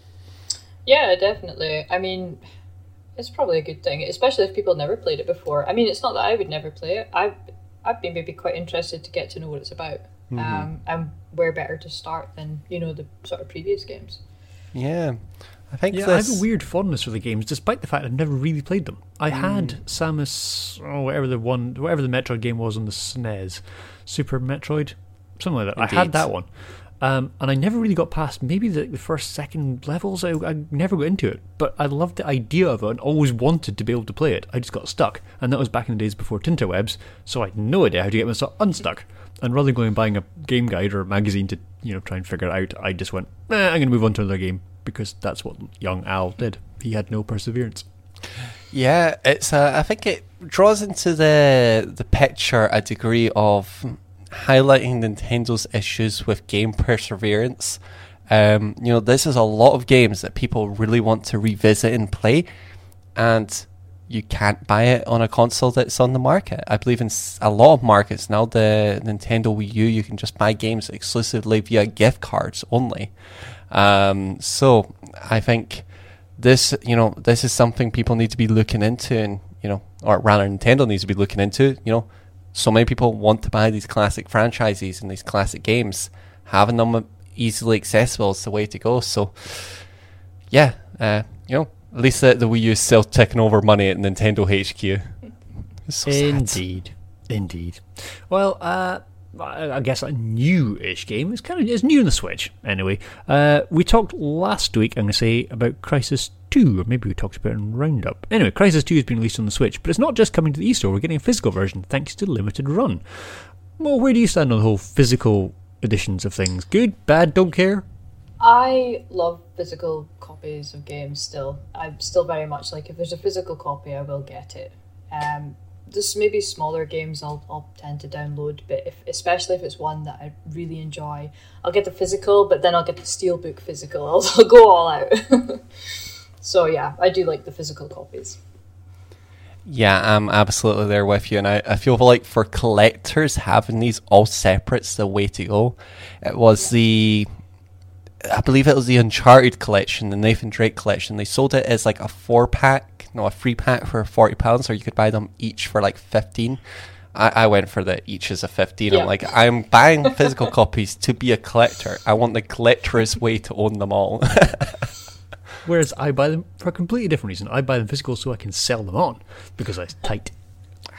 Yeah, definitely. I mean, it's probably a good thing, especially if people never played it before. I mean, it's not that I would never play it. I'd be maybe quite interested to get to know what it's about. And where better to start than, the sort of previous games. Yeah. I think I have a weird fondness for the games, despite the fact I've never really played them. I had Samus, whatever the Metroid game was on the SNES, Super Metroid, something like that. Indeed. I had that one. And I never really got past maybe the first, second levels. I never got into it, but I loved the idea of it and always wanted to be able to play it. I just got stuck, and that was back in the days before Tinterwebs, so I had no idea how to get myself unstuck. And rather than going and buying a game guide or a magazine to try and figure it out, I just went, I'm going to move on to another game, because that's what young Al did. He had no perseverance. Yeah, it's. I think it draws into the picture a degree of highlighting Nintendo's issues with game perseverance. This is a lot of games that people really want to revisit and play, and you can't buy it on a console that's on the market. I believe in a lot of markets now, the Nintendo Wii U, you can just buy games exclusively via gift cards only. So I think this is something people need to be looking into, and or rather Nintendo needs to be looking into. So many people want to buy these classic franchises and these classic games. Having them easily accessible is the way to go. So, yeah, at least the Wii U is still taking over money at Nintendo HQ. It's so Indeed. Well, I guess a new-ish game. It's new on the Switch, anyway. We talked last week, I'm going to say, about Crysis 2, or maybe we talked about it in Roundup. Anyway, Crysis 2 has been released on the Switch, but it's not just coming to the eStore, we're getting a physical version thanks to Limited Run. Well, where do you stand on the whole physical editions of things? Good? Bad? Don't care? I love physical copies of games still. I'm still very much like, if there's a physical copy, I will get it. Just maybe smaller games I'll tend to download, but especially if it's one that I really enjoy, I'll get the physical, but then I'll get the Steelbook physical. I'll go all out. So yeah, I do like the physical copies. Yeah, I'm absolutely there with you, and I feel like for collectors, having these all separate's the way to go. It was I believe it was the Uncharted collection, the Nathan Drake collection. They sold it as like a 3-pack for £40, or you could buy them each for like 15. I went for the each as a 15. Yeah. I'm like, I'm buying physical copies to be a collector. I want the collector's way to own them all. Whereas I buy them for a completely different reason. I buy them physical so I can sell them on, because I'm tight.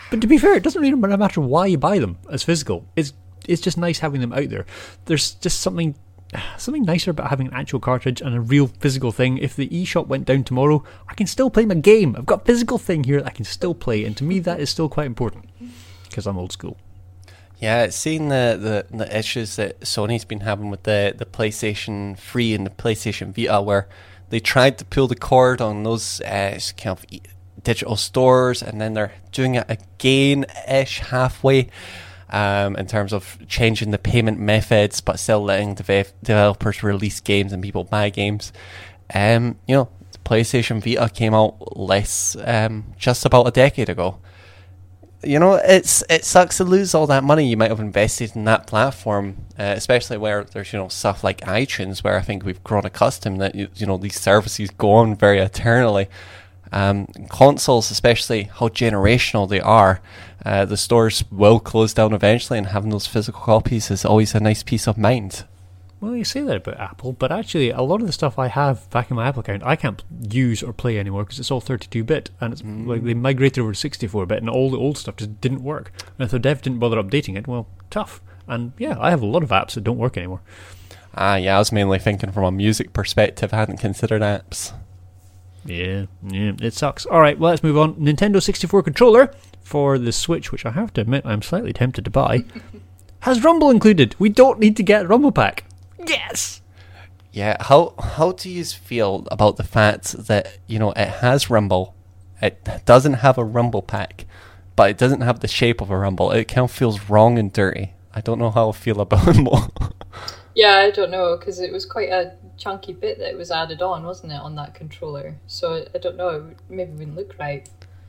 But to be fair, it doesn't really matter why you buy them as physical. It's just nice having them out there. There's just something nicer about having an actual cartridge and a real physical thing. If the eShop went down tomorrow, I can still play my game. I've got a physical thing here that I can still play, and to me that is still quite important because I'm old school. Yeah, seeing the issues that Sony's been having with the PlayStation 3 and the PlayStation Vita, where they tried to pull the cord on those kind of digital stores, and then they're doing it again-ish halfway in terms of changing the payment methods, but still letting developers release games and people buy games. The PlayStation Vita came out just about a decade ago. It sucks to lose all that money you might have invested in that platform, especially where there's stuff like iTunes, where I think we've grown accustomed that these services go on very eternally. Consoles, especially how generational they are, the stores will close down eventually, and having those physical copies is always a nice peace of mind. Well, you say that about Apple, but actually a lot of the stuff I have back in my Apple account I can't use or play anymore because it's all 32-bit, and it's like they migrated over to 64-bit, and all the old stuff just didn't work. And if the dev didn't bother updating it, well, tough. And yeah, I have a lot of apps that don't work anymore. I was mainly thinking from a music perspective. I hadn't considered apps. Yeah, it sucks. Alright, well, let's move on. Nintendo 64 controller for the Switch, which I have to admit I'm slightly tempted to buy, has Rumble included. We don't need to get a Rumble pack. Yes! Yeah, how do you feel about the fact that, it has Rumble, it doesn't have a Rumble pack, but it doesn't have the shape of a Rumble? It kind of feels wrong and dirty. I don't know how I feel about Rumble. Yeah, I don't know, because it was quite a chunky bit that was added on, wasn't it, on that controller? So I don't know, it maybe wouldn't look right.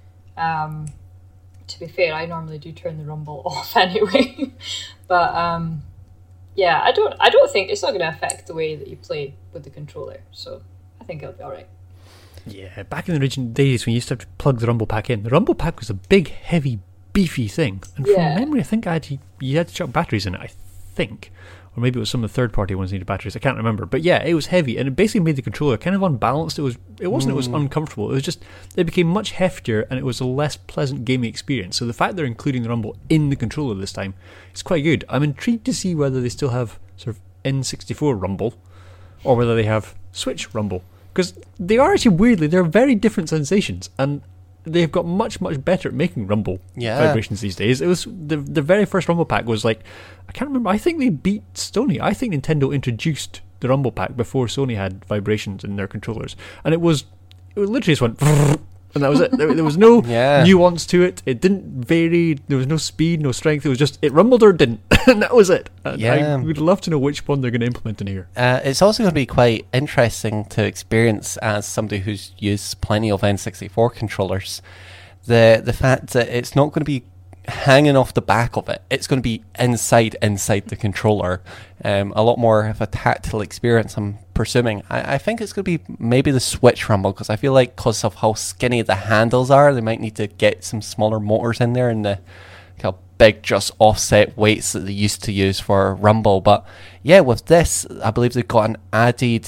To be fair, I normally do turn the Rumble off anyway. But yeah, I don't think it's not going to affect the way that you play with the controller. So I think it'll be all right. Yeah, back in the original days when you used to have to plug the Rumble pack in, the Rumble pack was a big, heavy, beefy thing. And from memory, I think you had to chuck batteries in it, I think. Or maybe it was some of the third-party ones needed batteries. I can't remember. But yeah, it was heavy, and it basically made the controller kind of unbalanced. It was uncomfortable. It was just, it became much heftier, and it was a less pleasant gaming experience. So the fact they're including the Rumble in the controller this time is quite good. I'm intrigued to see whether they still have sort of N64 Rumble, or whether they have Switch Rumble. Because they are actually, weirdly, they're very different sensations, and they've got much, much better at making Rumble vibrations these days. It was the very first Rumble pack was like, I can't remember, I think they beat Sony. I think Nintendo introduced the Rumble pack before Sony had vibrations in their controllers, and it literally just went and that was it. There was no nuance to it. It didn't vary. There was no speed, no strength. It was just, it rumbled or it didn't, and that was it. And I would love to know which one they're going to implement in here. It's also going to be quite interesting to experience as somebody who's used plenty of N64 controllers. The fact that it's not going to be hanging off the back of it. It's going to be inside the controller. A lot more of a tactile experience, I'm presuming. I think it's going to be maybe the Switch Rumble, because I feel like because of how skinny the handles are, they might need to get some smaller motors in there and the kind of big just offset weights that they used to use for Rumble. But yeah, with this, I believe they've got an added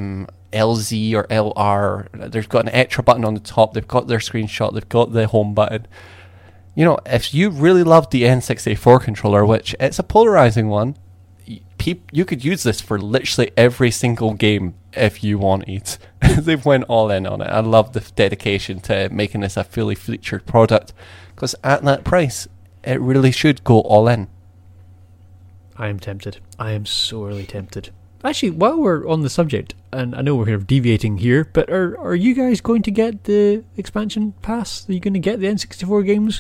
LZ or LR. They've got an extra button on the top. They've got their screenshot. They've got the home button. If you really love the N64 controller, which it's a polarizing one, you could use this for literally every single game if you wanted. They've went all in on it. I love the dedication to making this a fully featured product, because at that price, it really should go all in. I am tempted. I am sorely tempted. Actually, while we're on the subject, and I know we're kind of deviating here, but are you guys going to get the expansion pass? Are you going to get the N64 games?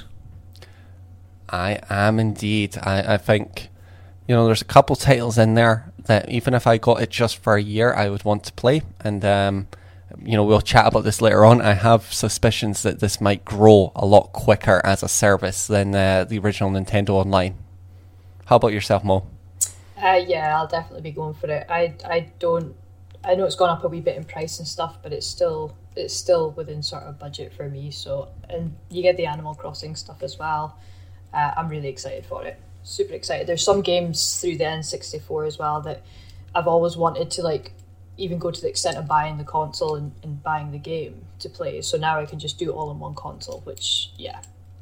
I am indeed. I think, there's a couple titles in there that even if I got it just for a year, I would want to play. And, we'll chat about this later on. I have suspicions that this might grow a lot quicker as a service than the original Nintendo Online. How about yourself, Mo? Yeah, I'll definitely be going for it. I know it's gone up a wee bit in price and stuff, but it's still within sort of budget for me. So, and you get the Animal Crossing stuff as well. I'm really excited for it. Super excited. There's some games through the N64 as well that I've always wanted to even go to the extent of buying the console and buying the game to play. So now I can just do it all in one console, which,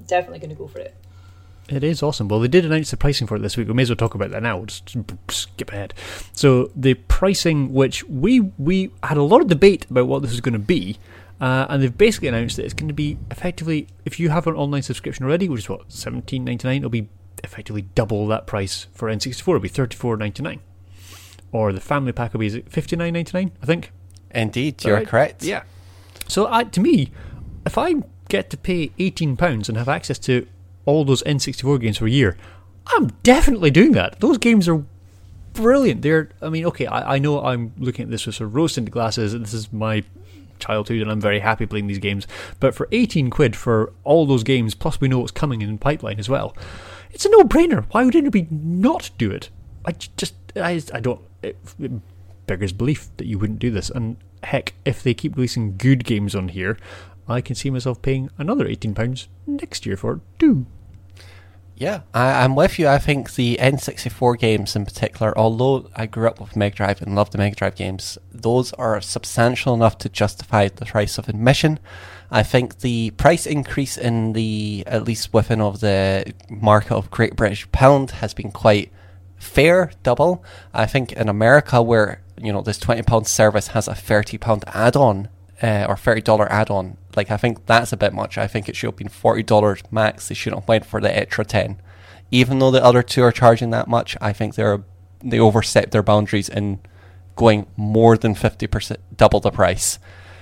definitely going to go for it. It is awesome. Well, they did announce the pricing for it this week. We may as well talk about that now. We'll just skip ahead. So the pricing, which we had a lot of debate about what this was going to be, and they've basically announced that it's going to be effectively, if you have an online subscription already, which is what, $17.99, it'll be effectively double that price for N64. It'll be $34.99. Or the family pack will be, is it $59.99, I think? Indeed, you're correct. Yeah. So to me, if I get to pay £18 and have access to all those N64 games for a year, I'm definitely doing that. Those games are brilliant. I know I'm looking at this with sort of rose-tinted glasses, and this is my childhood, and I'm very happy playing these games. But for £18 for all those games, plus we know what's coming in the pipeline as well, it's a no-brainer. Why would anybody not do it? I don't. It beggars belief that you wouldn't do this. And heck, if they keep releasing good games on here, I can see myself paying another £18 next year for it too. Yeah, I'm with you. I think the N64 games in particular, although I grew up with Mega Drive and loved the Mega Drive games, those are substantial enough to justify the price of admission. I think the price increase in the, at least within of the market of Great British Pound, has been quite fair, double. I think in America, where this £20 service has a £30 add-on or $30 add-on, I think that's a bit much. I think it should have been $40 max. They shouldn't have went for the extra 10. Even though the other two are charging that much, I think they overstepped their boundaries in going more than 50%, double the price.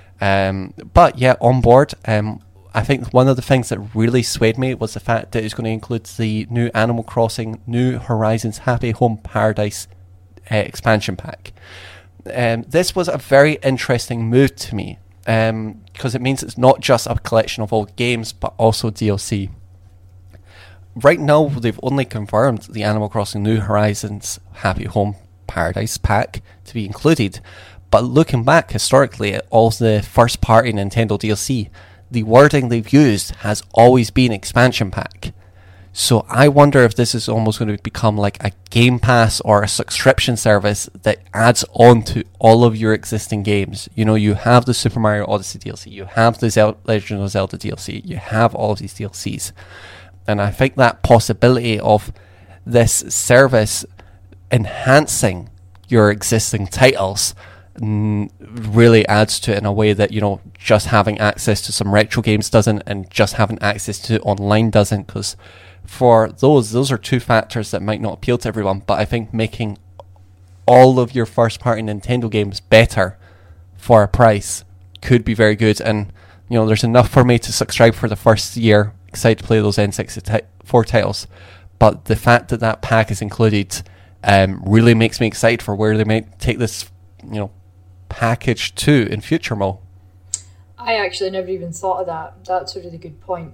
But yeah, on board. I think one of the things that really swayed me was the fact that it's going to include the new Animal Crossing New Horizons Happy Home Paradise expansion pack. This was a very interesting move to me, because it means it's not just a collection of old games, but also DLC. Right now, they've only confirmed the Animal Crossing New Horizons Happy Home Paradise pack to be included, but looking back historically at all the first-party Nintendo DLC, the wording they've used has always been expansion pack. So I wonder if this is almost going to become like a Game Pass or a subscription service that adds on to all of your existing games. You have the Super Mario Odyssey DLC, you have the Legend of Zelda DLC, you have all of these DLCs. And I think that possibility of this service enhancing your existing titles really adds to it in a way that just having access to some retro games doesn't, and just having access to online doesn't, because for those are two factors that might not appeal to everyone. But I think making all of your first party Nintendo games better for a price could be very good. And there's enough for me to subscribe for the first year, excited to play those N64 titles, but the fact that pack is included really makes me excited for where they might take this package to in future, Mo. I actually never even thought of that. That's a really good point.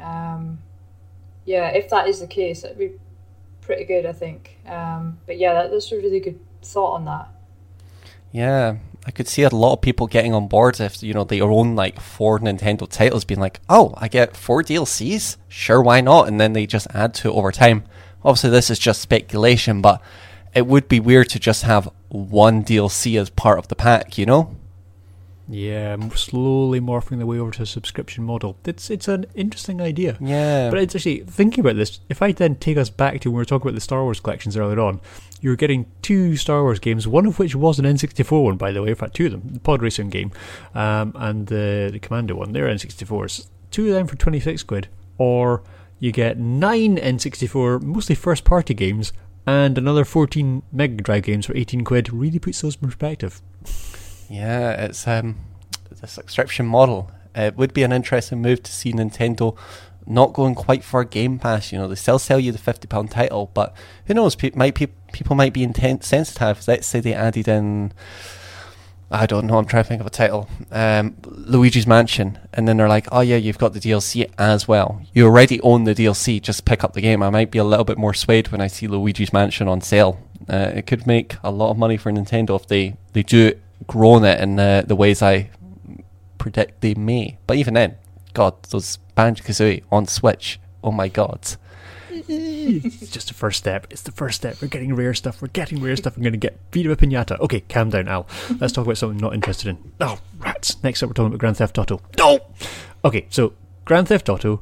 Yeah, if that is the case, that'd be pretty good, I think. But yeah, that's a really good thought on that. Yeah, I could see a lot of people getting on board if they own 4 Nintendo titles, being like, oh, I get 4 DLCs? Sure, why not? And then they just add to it over time. Obviously, this is just speculation, but it would be weird to just have one DLC as part of the pack, Yeah, I'm slowly morphing the way over to a subscription model. It's an interesting idea. Yeah. But it's actually, thinking about this, if I then take us back to when we were talking about the Star Wars collections earlier on, you were getting 2 Star Wars games, one of which was an N64 one, by the way, in fact 2 of them, the pod racing game, and the Commando one, they're N64s. 2 of them for £26, or you get 9 N64, mostly first party games, and another 14 Mega Drive games for £18. Really puts those in perspective. Yeah, it's the subscription model. It would be an interesting move to see Nintendo not going quite for Game Pass. They still sell you the £50 title, but who knows? People might be sensitive. Let's say they added in, I don't know, I'm trying to think of a title, Luigi's Mansion, and then they're like, oh yeah, you've got the DLC as well. You already own the DLC, just pick up the game. I might be a little bit more swayed when I see Luigi's Mansion on sale. It could make a lot of money for Nintendo if they do grown it in the ways I predict they may. But even then, God, those Banjo-Kazooie on Switch, oh my God. It's just the first step. It's the first step. We're getting rare stuff. We're going to get Vida Pinata. Okay, calm down, Al. Let's talk about something I'm not interested in. Oh, rats. Next up, we're talking about Grand Theft Auto. No! Okay, so Grand Theft Auto,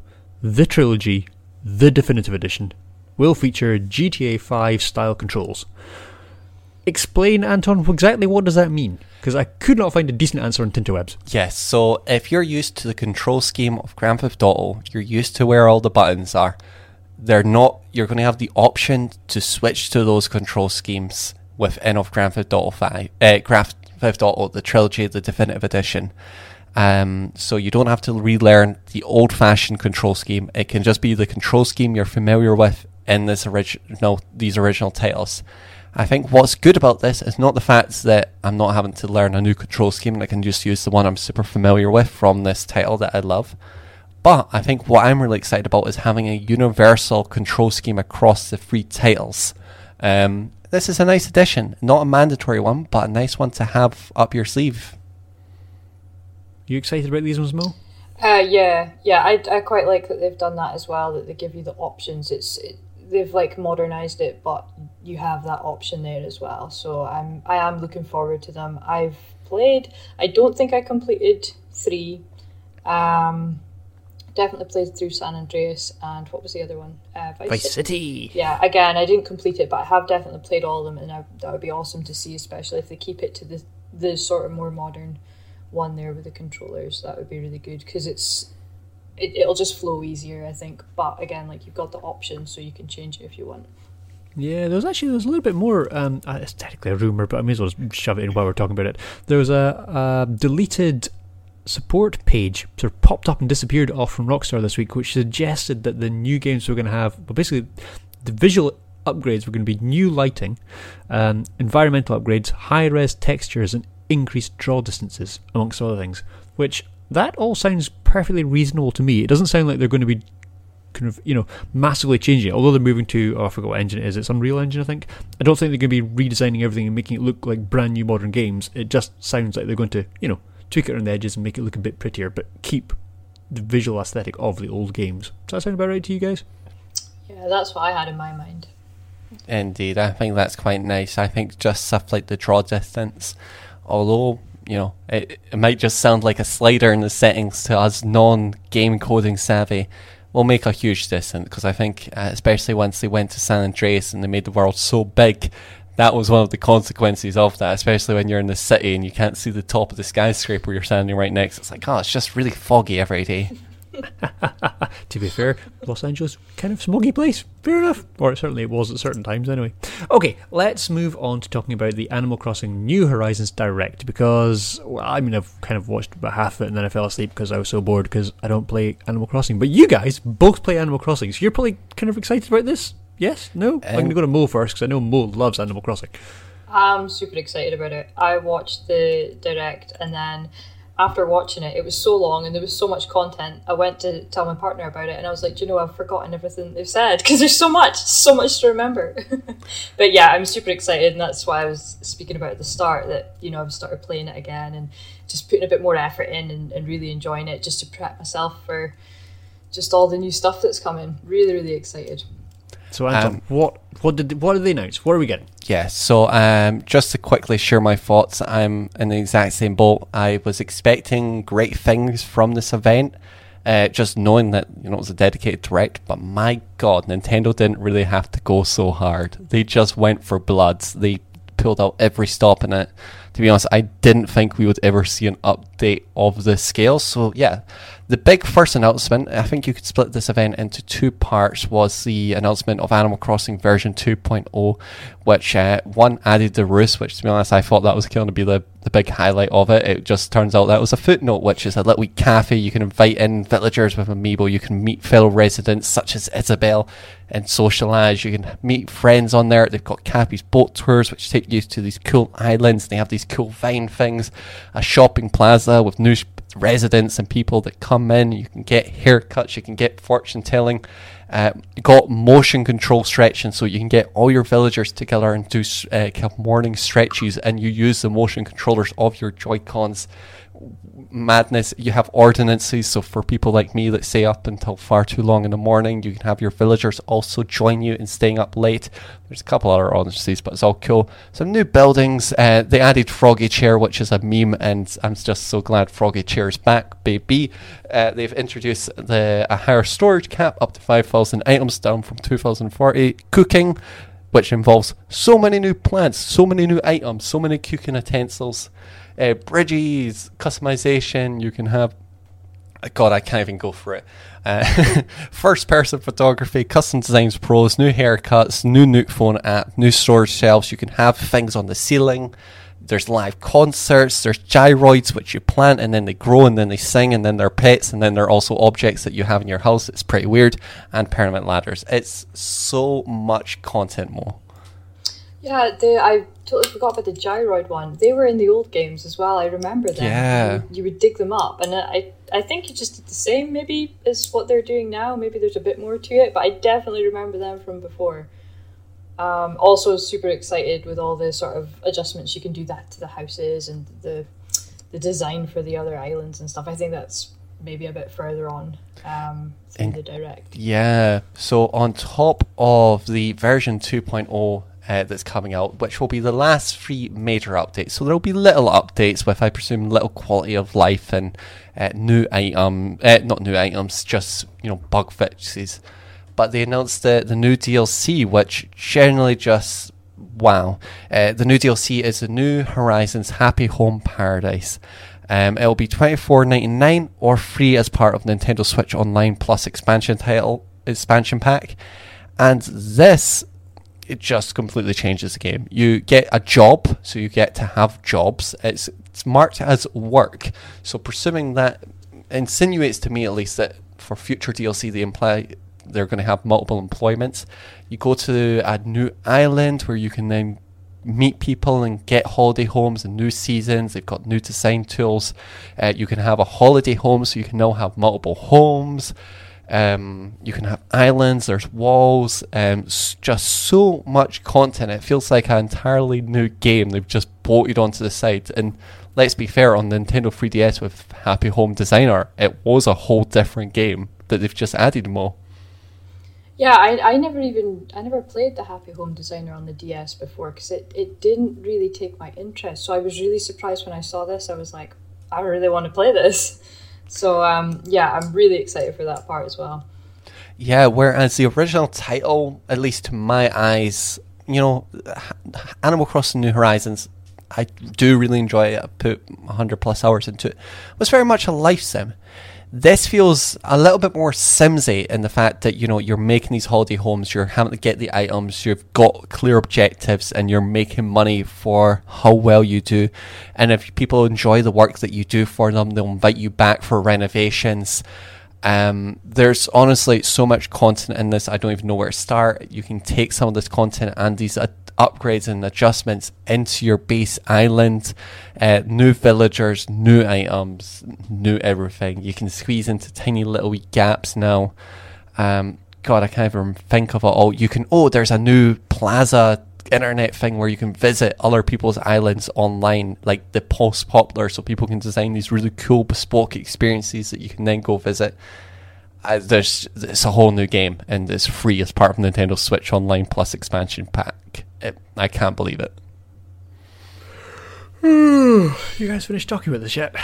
the trilogy, the definitive edition, will feature GTA 5 style controls. Explain, Anton, exactly what does that mean? Because I could not find a decent answer on Tinterwebs. Yes, so if you're used to the control scheme of Grand Theft Auto, you're used to where all the buttons are, you're going to have the option to switch to those control schemes within of Grand Theft Auto 5, Grand Theft Auto, the trilogy, the definitive edition. So you don't have to relearn the old-fashioned control scheme. It can just be the control scheme you're familiar with in these original titles. I think what's good about this is not the fact that I'm not having to learn a new control scheme and I can just use the one I'm super familiar with from this title that I love. But I think what I'm really excited about is having a universal control scheme across the 3 titles. This is a nice addition. Not a mandatory one, but a nice one to have up your sleeve. You excited about these ones, Mo? Yeah. I quite like that they've done that as well, that they give you the options. They've like modernized it, but you have that option there as well. So I am looking forward to them. I've played. I don't think I completed 3. Definitely played through San Andreas, and what was the other one? Vice City. Yeah, again, I didn't complete it, but I have definitely played all of them, and that would be awesome to see, especially if they keep it to the sort of more modern one there with the controllers. That would be really good, because it'll just flow easier, I think. But again, like, you've got the option, so you can change it if you want. Yeah, there's a little bit more. It's technically a rumour, but I may as well shove it in while we're talking about it. There was a deleted support page sort of popped up and disappeared off from Rockstar this week, which suggested that the new games we're going to have, well, basically the visual upgrades were going to be new lighting, environmental upgrades, high-res textures, and increased draw distances, amongst other things. Which, that all sounds perfectly reasonable to me. It doesn't sound like they're going to be kind of, massively changing it, although they're moving to, I forgot what engine it is, it's Unreal Engine, I think. I don't think they're going to be redesigning everything and making it look like brand new modern games. It just sounds like they're going to, tweak it around the edges and make it look a bit prettier, but keep the visual aesthetic of the old games. Does that sound about right to you guys? Yeah, that's what I had in my mind. Indeed, I think that's quite nice. I think just stuff like the draw distance, although, it might just sound like a slider in the settings to us non-game coding savvy, will make a huge difference, because I think, especially once they went to San Andreas and they made the world so big, that was one of the consequences of that, especially when you're in the city and you can't see the top of the skyscraper you're standing right next. It's like, it's just really foggy every day. To be fair, Los Angeles, kind of smoggy place. Fair enough. Or certainly it was at certain times anyway. Okay, let's move on to talking about the Animal Crossing New Horizons Direct, because, I've kind of watched about half of it and then I fell asleep because I was so bored because I don't play Animal Crossing. But you guys both play Animal Crossing, so you're probably kind of excited about this? Yes? No? I'm going to go to Mo first, because I know Mo loves Animal Crossing. I'm super excited about it. I watched the Direct, and then after watching it, it was so long and there was so much content, I went to tell my partner about it, and I was like, I've forgotten everything they've said, because there's so much to remember. But yeah, I'm super excited, and that's why I was speaking about at the start that, I've started playing it again and just putting a bit more effort in and really enjoying it, just to prep myself for just all the new stuff that's coming. Really, really excited. So Anton, what did they announce? What are we getting? Yeah, so just to quickly share my thoughts, I'm in the exact same boat. I was expecting great things from this event, just knowing that it was a dedicated Direct, but my God, Nintendo didn't really have to go so hard. They just went for blood. They pulled out every stop in it. To be honest, I didn't think we would ever see an update of this scale. So yeah, the big first announcement, I think you could split this event into 2 parts, was the announcement of Animal Crossing version 2.0, which one added the roost, which to be honest I thought that was going to be the big highlight of it. It just turns out that was a footnote, which is a little cafe. You can invite in villagers with Amiibo, you can meet fellow residents such as Isabelle and socialise, you can meet friends on there. They've got Cappy's boat tours, which take you to these cool islands. They have these cool vine things, a shopping plaza with new residents and people that come in. You can get haircuts, you can get fortune telling. Got motion control stretching, so you can get all your villagers together and do morning stretches, and you use the motion controllers of your Joy-Cons. madness. You have ordinances, so for people like me that stay up until far too long in the morning, you can have your villagers also join you in staying up late. There's a couple other ordinances, but it's all cool. Some new buildings. They added Froggy Chair, which is a meme, and I'm just so glad Froggy Chair is back, baby. They've introduced a higher storage cap, up to 5,000 items, down from 2,040. Cooking, which involves so many new plants, so many new items, so many cooking utensils. Bridges, customization, you can have... God, I can't even go for it. First-person photography, custom designs pros, new haircuts, new Nook phone app, new storage shelves. You can have things on the ceiling. There's live concerts. There's gyroids, which you plant, and then they grow, and then they sing, and then they're pets, and then they're also objects that you have in your house. It's pretty weird. And permanent ladders. It's so much content, Mo. Yeah, I totally forgot about the gyroid one. They were in the old games as well. I remember them. Yeah. You would dig them up. And I think you just did the same, maybe, as what they're doing now. Maybe there's a bit more to it. But I definitely remember them from before. Also super excited with all the sort of adjustments you can do that to the houses and the design for the other islands and stuff. I think that's maybe a bit further on in the Direct. Yeah. So on top of the version 2.0 that's coming out, which will be the last 3 major updates. So there will be little updates with, I presume, little quality of life and not new items, just bug fixes. But they announced the new DLC, which generally just wow. The new DLC is the New Horizons Happy Home Paradise. It will be $24.99 or free as part of Nintendo Switch Online Plus expansion pack, and this. It just completely changes the game. You get a job, so you get to have jobs. It's marked as work. So presuming that insinuates to me at least that for future DLC they imply they're going to have multiple employments. You go to a new island where you can then meet people and get holiday homes and new seasons. They've got new design tools. You can have a holiday home, so you can now have multiple homes. You can have islands, there's walls, just so much content. It feels like an entirely new game they've just bolted onto the side. And let's be fair, on Nintendo 3DS with Happy Home Designer, it was a whole different game that they've just added more. Yeah, I never played the Happy Home Designer on the DS before because it didn't really take my interest. So I was really surprised when I saw this. I was like, I really want to play this. So, yeah, I'm really excited for that part as well. Yeah, whereas the original title, at least to my eyes, Animal Crossing New Horizons, I do really enjoy it. I put 100 plus hours into it. It was very much a life sim. This feels a little bit more Simsy in the fact that, you're making these holiday homes, you're having to get the items, you've got clear objectives, and you're making money for how well you do. And if people enjoy the work that you do for them, they'll invite you back for renovations. There's honestly so much content in this, I don't even know where to start. You can take some of this content and these upgrades and adjustments into your base island, new villagers, new items, new everything. You can squeeze into tiny little wee gaps now. God, I can't even think of it all. There's a new plaza internet thing where you can visit other people's islands online, like the Post Popular, so people can design these really cool bespoke experiences that you can then go visit. It's a whole new game, and it's free as part of Nintendo Switch Online Plus expansion pack. I can't believe it. You guys finished talking about this yet?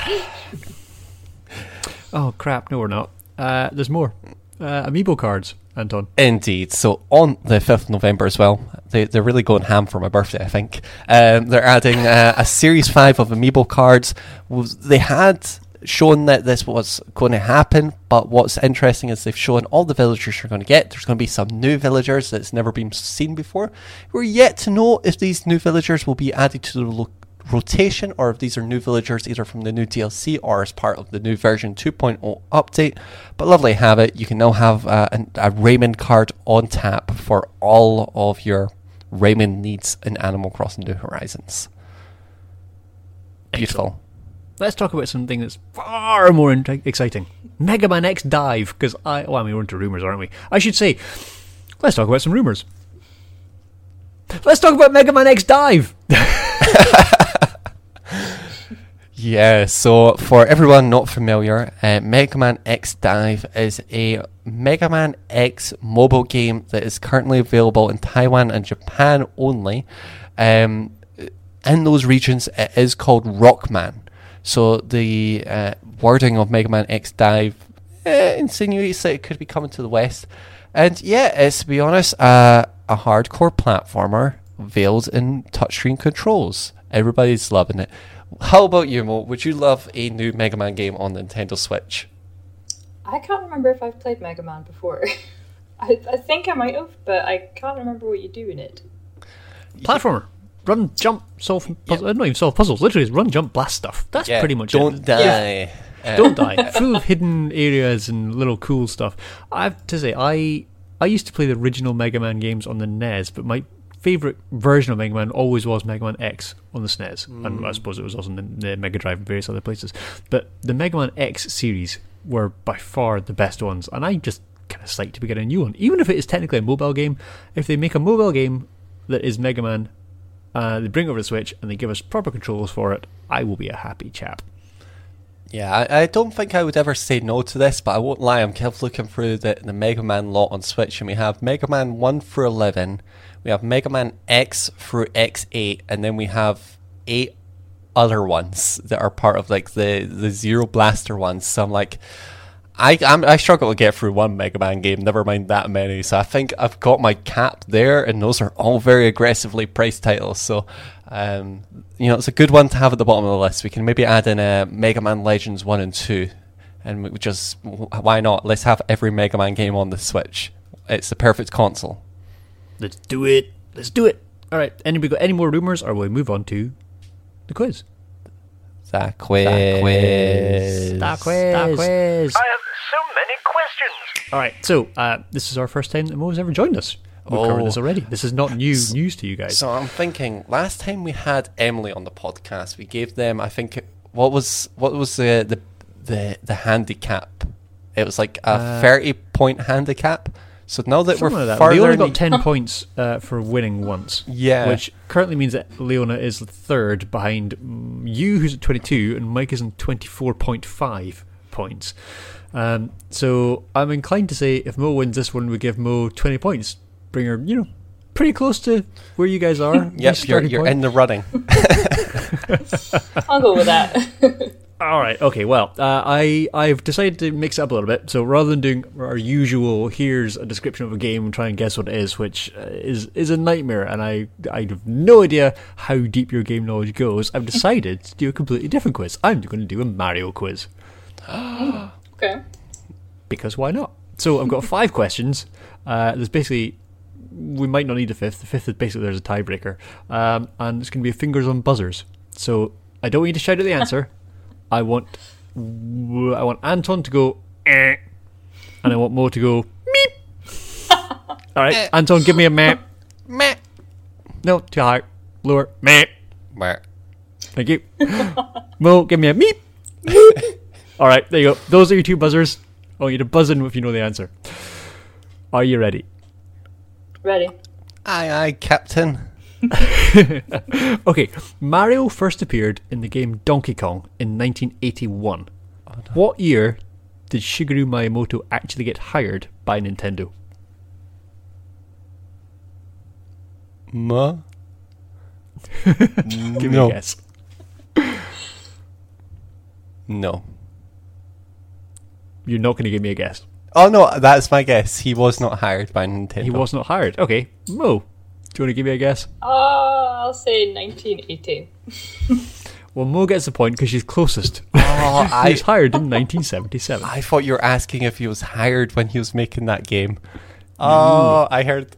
Oh crap, no we're not. There's more. Amiibo cards, Anton. Indeed. So on the 5th of November as well, they're really going ham for my birthday, I think. They're adding a Series 5 of Amiibo cards. They had shown that this was going to happen, but what's interesting is they've shown all the villagers you're going to get. There's going to be some new villagers that's never been seen before. We're yet to know if these new villagers will be added to the rotation, or if these are new villagers either from the new DLC or as part of the new version 2.0 update. But lovely to have it. You can now have a Raymond card on tap for all of your Raymond needs in Animal Crossing New Horizons. Beautiful. Excellent. Let's talk about something that's far more exciting. Mega Man X Dive, because we're into rumours, aren't we? I should say, let's talk about some rumours. Let's talk about Mega Man X Dive! Yeah, so for everyone not familiar, Mega Man X Dive is a Mega Man X mobile game that is currently available in Taiwan and Japan only. In those regions, it is called Rockman. So the wording of Mega Man X Dive insinuates that it could be coming to the West. And yeah, it's, to be honest, a hardcore platformer veiled in touchscreen controls. Everybody's loving it. How about you, Mo? Would you love a new Mega Man game on the Nintendo Switch? I can't remember if I've played Mega Man before. I think I might have, but I can't remember what you do in it. Platformer. Run, jump, solve puzzles. Not even solve puzzles. Literally, it's run, jump, blast stuff. That's pretty much don't it. Die. Don't die. Full of hidden areas and little cool stuff. I have to say, I used to play the original Mega Man games on the NES, but my favourite version of Mega Man always was Mega Man X on the SNES, and I suppose it was also on the Mega Drive and various other places. But the Mega Man X series were by far the best ones, and I just kind of psyched to be getting a new one. Even if it is technically a mobile game, if they make a mobile game that is Mega Man, they bring it over the Switch and they give us proper controls for it, I will be a happy chap. Yeah, I don't think I would ever say no to this, but I won't lie, I'm kept looking through the Mega Man lot on Switch, and we have Mega Man 1 through 11, we have Mega Man X through X8, and then we have 8 other ones that are part of like the Zero Blaster ones. So I'm like, I struggle to get through one Mega Man game, never mind that many. So I think I've got my cap there, and those are all very aggressively priced titles. So it's a good one to have at the bottom of the list. We can maybe add in Mega Man Legends 1 and 2, and we just, why not? Let's have every Mega Man game on the Switch. It's the perfect console. Let's do it. Let's do it. All right. Anybody got any more rumours, or will we move on to the quiz? The quiz. I have so many questions. All right. So this is our first time that Mo's ever joined us. We've covered this already. This is not new news to you guys. So I'm thinking, last time we had Emily on the podcast, we gave them, I think, what was the handicap? It was like a 30-point handicap. So now that we're further, we only got 10 points for winning once. Yeah, which currently means that Leona is third behind you, who's at 22, and Mike is on 24.5 points. So I'm inclined to say if Mo wins this one, we give Mo 20 points. Bring her, pretty close to where you guys are. Yep, you're in the running. I'll go with that. All right. Okay. Well, I've decided to mix it up a little bit. So rather than doing our usual, here's a description of a game and try and guess what it is, which is a nightmare, and I have no idea how deep your game knowledge goes, I've decided to do a completely different quiz. I'm going to do a Mario quiz. Okay. Because why not? So I've got 5 questions. There's basically, we might not need a fifth. The fifth is basically there's a tiebreaker, and it's going to be fingers on buzzers. So I don't need to shout out the answer. I want Anton to go and I want Mo to go meep. All right, Anton, give me a meh. Meh. No, too high. Lower. Meh. Meh. Thank you. Mo, give me a meep. All right, there you go. Those are your 2 buzzers. I want you to buzz in if you know the answer. Are you ready? Ready. Aye, aye, Captain. Okay, Mario first appeared in the game Donkey Kong in 1981. Oh, no. What year did Shigeru Miyamoto actually get hired by Nintendo? Give me a guess. No. You're not going to give me a guess. Oh no, that's my guess. He was not hired by Nintendo. He was not hired. Okay, Mo, do you want to give me a guess? I'll say 1980. Well, Mo gets the point because she's closest. Oh, he was hired in 1977. I thought you were asking if he was hired when he was making that game. Oh, I heard.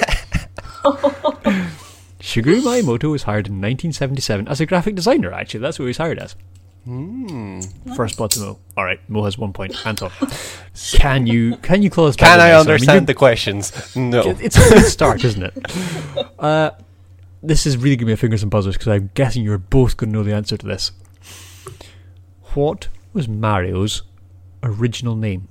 Shigeru Miyamoto was hired in 1977 as a graphic designer, actually. That's what he was hired as. First blood to Mo. Alright, Mo has 1 point. Anton, can you call us back? Can I understand the questions? No. It's a good start, isn't it? This is really going to be a fingers and buzzers because I'm guessing you're both going to know the answer to this. What was Mario's original name?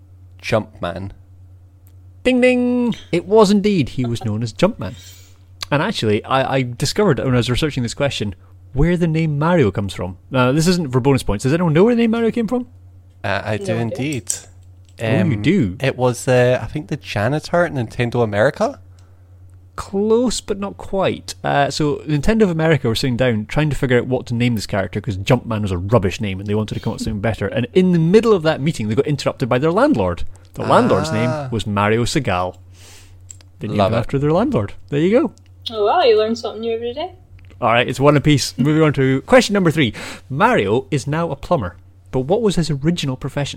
Jumpman. Ding ding! It was indeed. He was known as Jumpman. And actually, I discovered when I was researching this question where the name Mario comes from. This isn't for bonus points. Does anyone know where the name Mario came from? I do indeed. You do? It was, I think, the janitor at Nintendo America. Close, but not quite. So Nintendo of America were sitting down trying to figure out what to name this character because Jumpman was a rubbish name and they wanted to come up with something better. And in the middle of that meeting, they got interrupted by their landlord. The landlord's name was Mario Segal. They named him after their landlord. There you go. Oh wow, you learn something new every day. Alright, it's one apiece. Moving on to question number 3. Mario is now a plumber, but what was his original profession?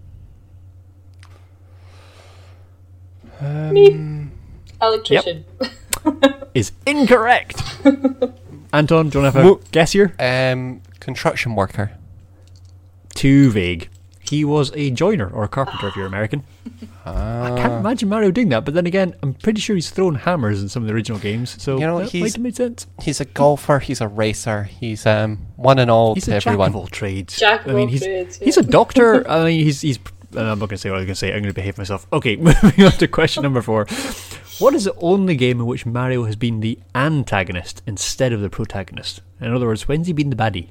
Electrician. Yep. Is incorrect. Anton, do you want to have a guess here? Construction worker. Too vague. He was a joiner or a carpenter if you're American. I can't imagine Mario doing that, but then again, I'm pretty sure he's thrown hammers in some of the original games, so that might have made sense. He's a golfer, he's a racer, he's one and all he's to a everyone. Jack of all trades. Trades, he's a doctor. I mean, he's I'm not going to say what I was going to say. I'm going to behave myself. Okay, moving on to question number 4. What is the only game in which Mario has been the antagonist instead of the protagonist? In other words, when's he been the baddie?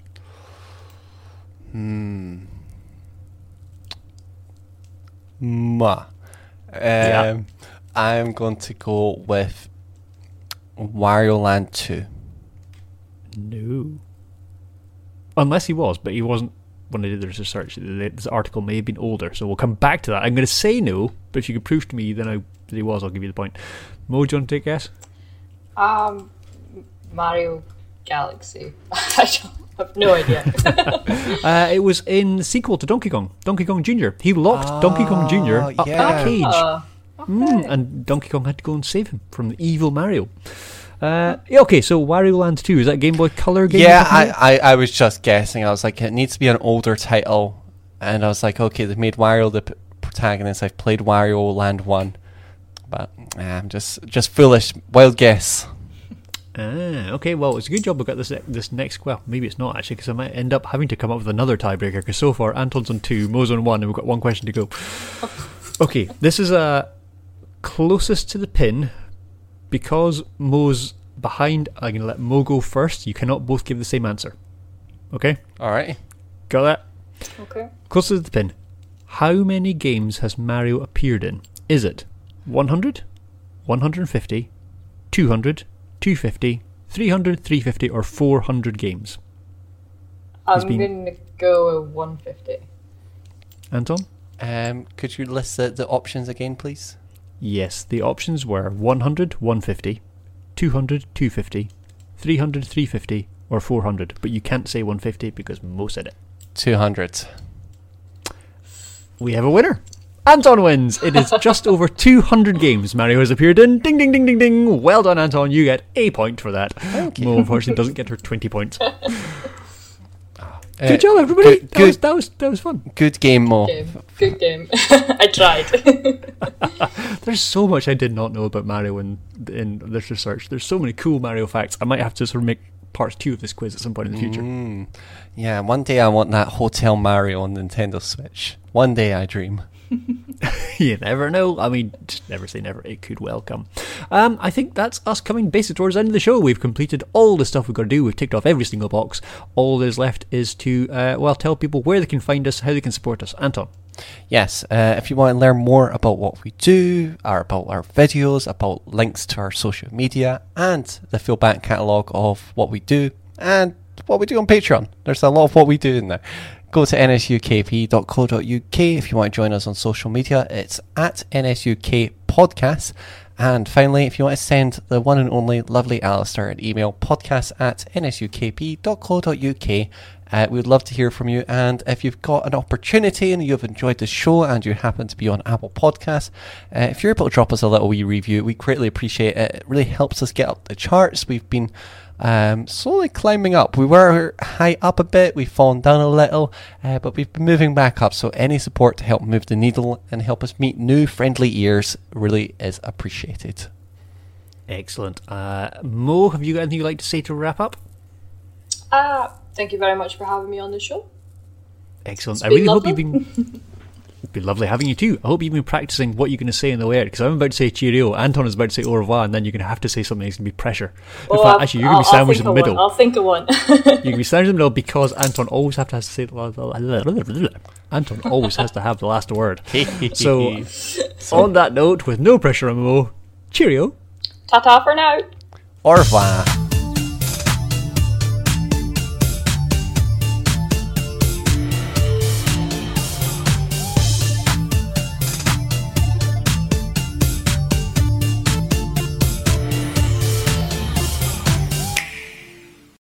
I'm going to go with Wario Land 2. No. Unless he was, but he wasn't when I did the research. This article may have been older, so we'll come back to that. I'm going to say no, but if you could prove to me that he was, I'll give you the point. Mo, do you want to take a guess? Mario Galaxy. I have no idea. It was in the sequel to Donkey Kong Jr. He locked Donkey Kong Jr. up in a cage. Okay. And Donkey Kong had to go and save him from the evil Mario. Okay, so Wario Land 2, is that Game Boy Color game? Yeah, I was just guessing. I was like, it needs to be an older title. And I was like, okay, they've made Wario the protagonist. I've played Wario Land 1. But I'm just foolish. Wild guess. Okay, well, it's a good job we got this next. Well, maybe it's not actually, because I might end up having to come up with another tiebreaker. Because so far, Anton's on 2, Mo's on 1, and we've got one question to go. Okay, this is closest to the pin. Because Mo's behind, I'm going to let Mo go first. You cannot both give the same answer. Okay? Alright. Got that? Okay. Closest to the pin. How many games has Mario appeared in? Is it 100, 150, 200, 250, 300, 350, or 400 games? I'm going to go with 150. Anton? Could you list the options again, please? Yes, the options were 100, 150, 200, 250, 300, 350, or 400. But you can't say 150 because Mo said it. 200. We have a winner. Anton wins. It is just over 200 games Mario has appeared in. Ding, ding, ding, ding, ding. Well done, Anton. You get a point for that. Mo, unfortunately, doesn't get her 20 points. Good job, everybody. That was fun. Good game, Mo. Good game. I tried. There's so much I did not know about Mario in this research. There's so many cool Mario facts. I might have to sort of make part 2 of this quiz at some point in the future. Yeah, one day I want that Hotel Mario on Nintendo Switch. One day I dream. You never know. I mean, just never say never. It could well come. I think that's us coming basically towards the end of the show. We've completed all the stuff we've got to do. We've ticked off every single box. All that is left is to, tell people where they can find us, how they can support us. Anton? Yes, if you want to learn more about what we do, or about our videos, about links to our social media, and the full back catalogue of what we do, and what we do on Patreon. There's a lot of what we do in there. Go to nsukp.co.uk if you want to join us on social media. It's at NSUK Podcast. And finally, if you want to send the one and only lovely Alistair an email, podcast@nsukp.co.uk. We'd love to hear from you. And if you've got an opportunity and you've enjoyed the show and you happen to be on Apple Podcasts, if you're able to drop us a little wee review, we greatly appreciate it. It really helps us get up the charts. We've been slowly climbing up. We were high up a bit, we've fallen down a little, but we've been moving back up, so any support to help move the needle and help us meet new friendly ears really is appreciated. Excellent. Mo, have you got anything you'd like to say to wrap up? Thank you very much for having me on the show. Excellent. I really hope you've been It'd be lovely having you too. I hope you've been practicing what you're going to say in the way out, because I'm about to say cheerio, Anton is about to say au revoir, and then you're going to have to say something that's going to be pressure. In fact, actually, you're going to be sandwiched in the middle. I'll think of one. You're going to be sandwiched in the middle because Anton always has to say Anton always has to have the last word. So, on that note, with no pressure, MMO, cheerio. Ta-ta for now. Au revoir.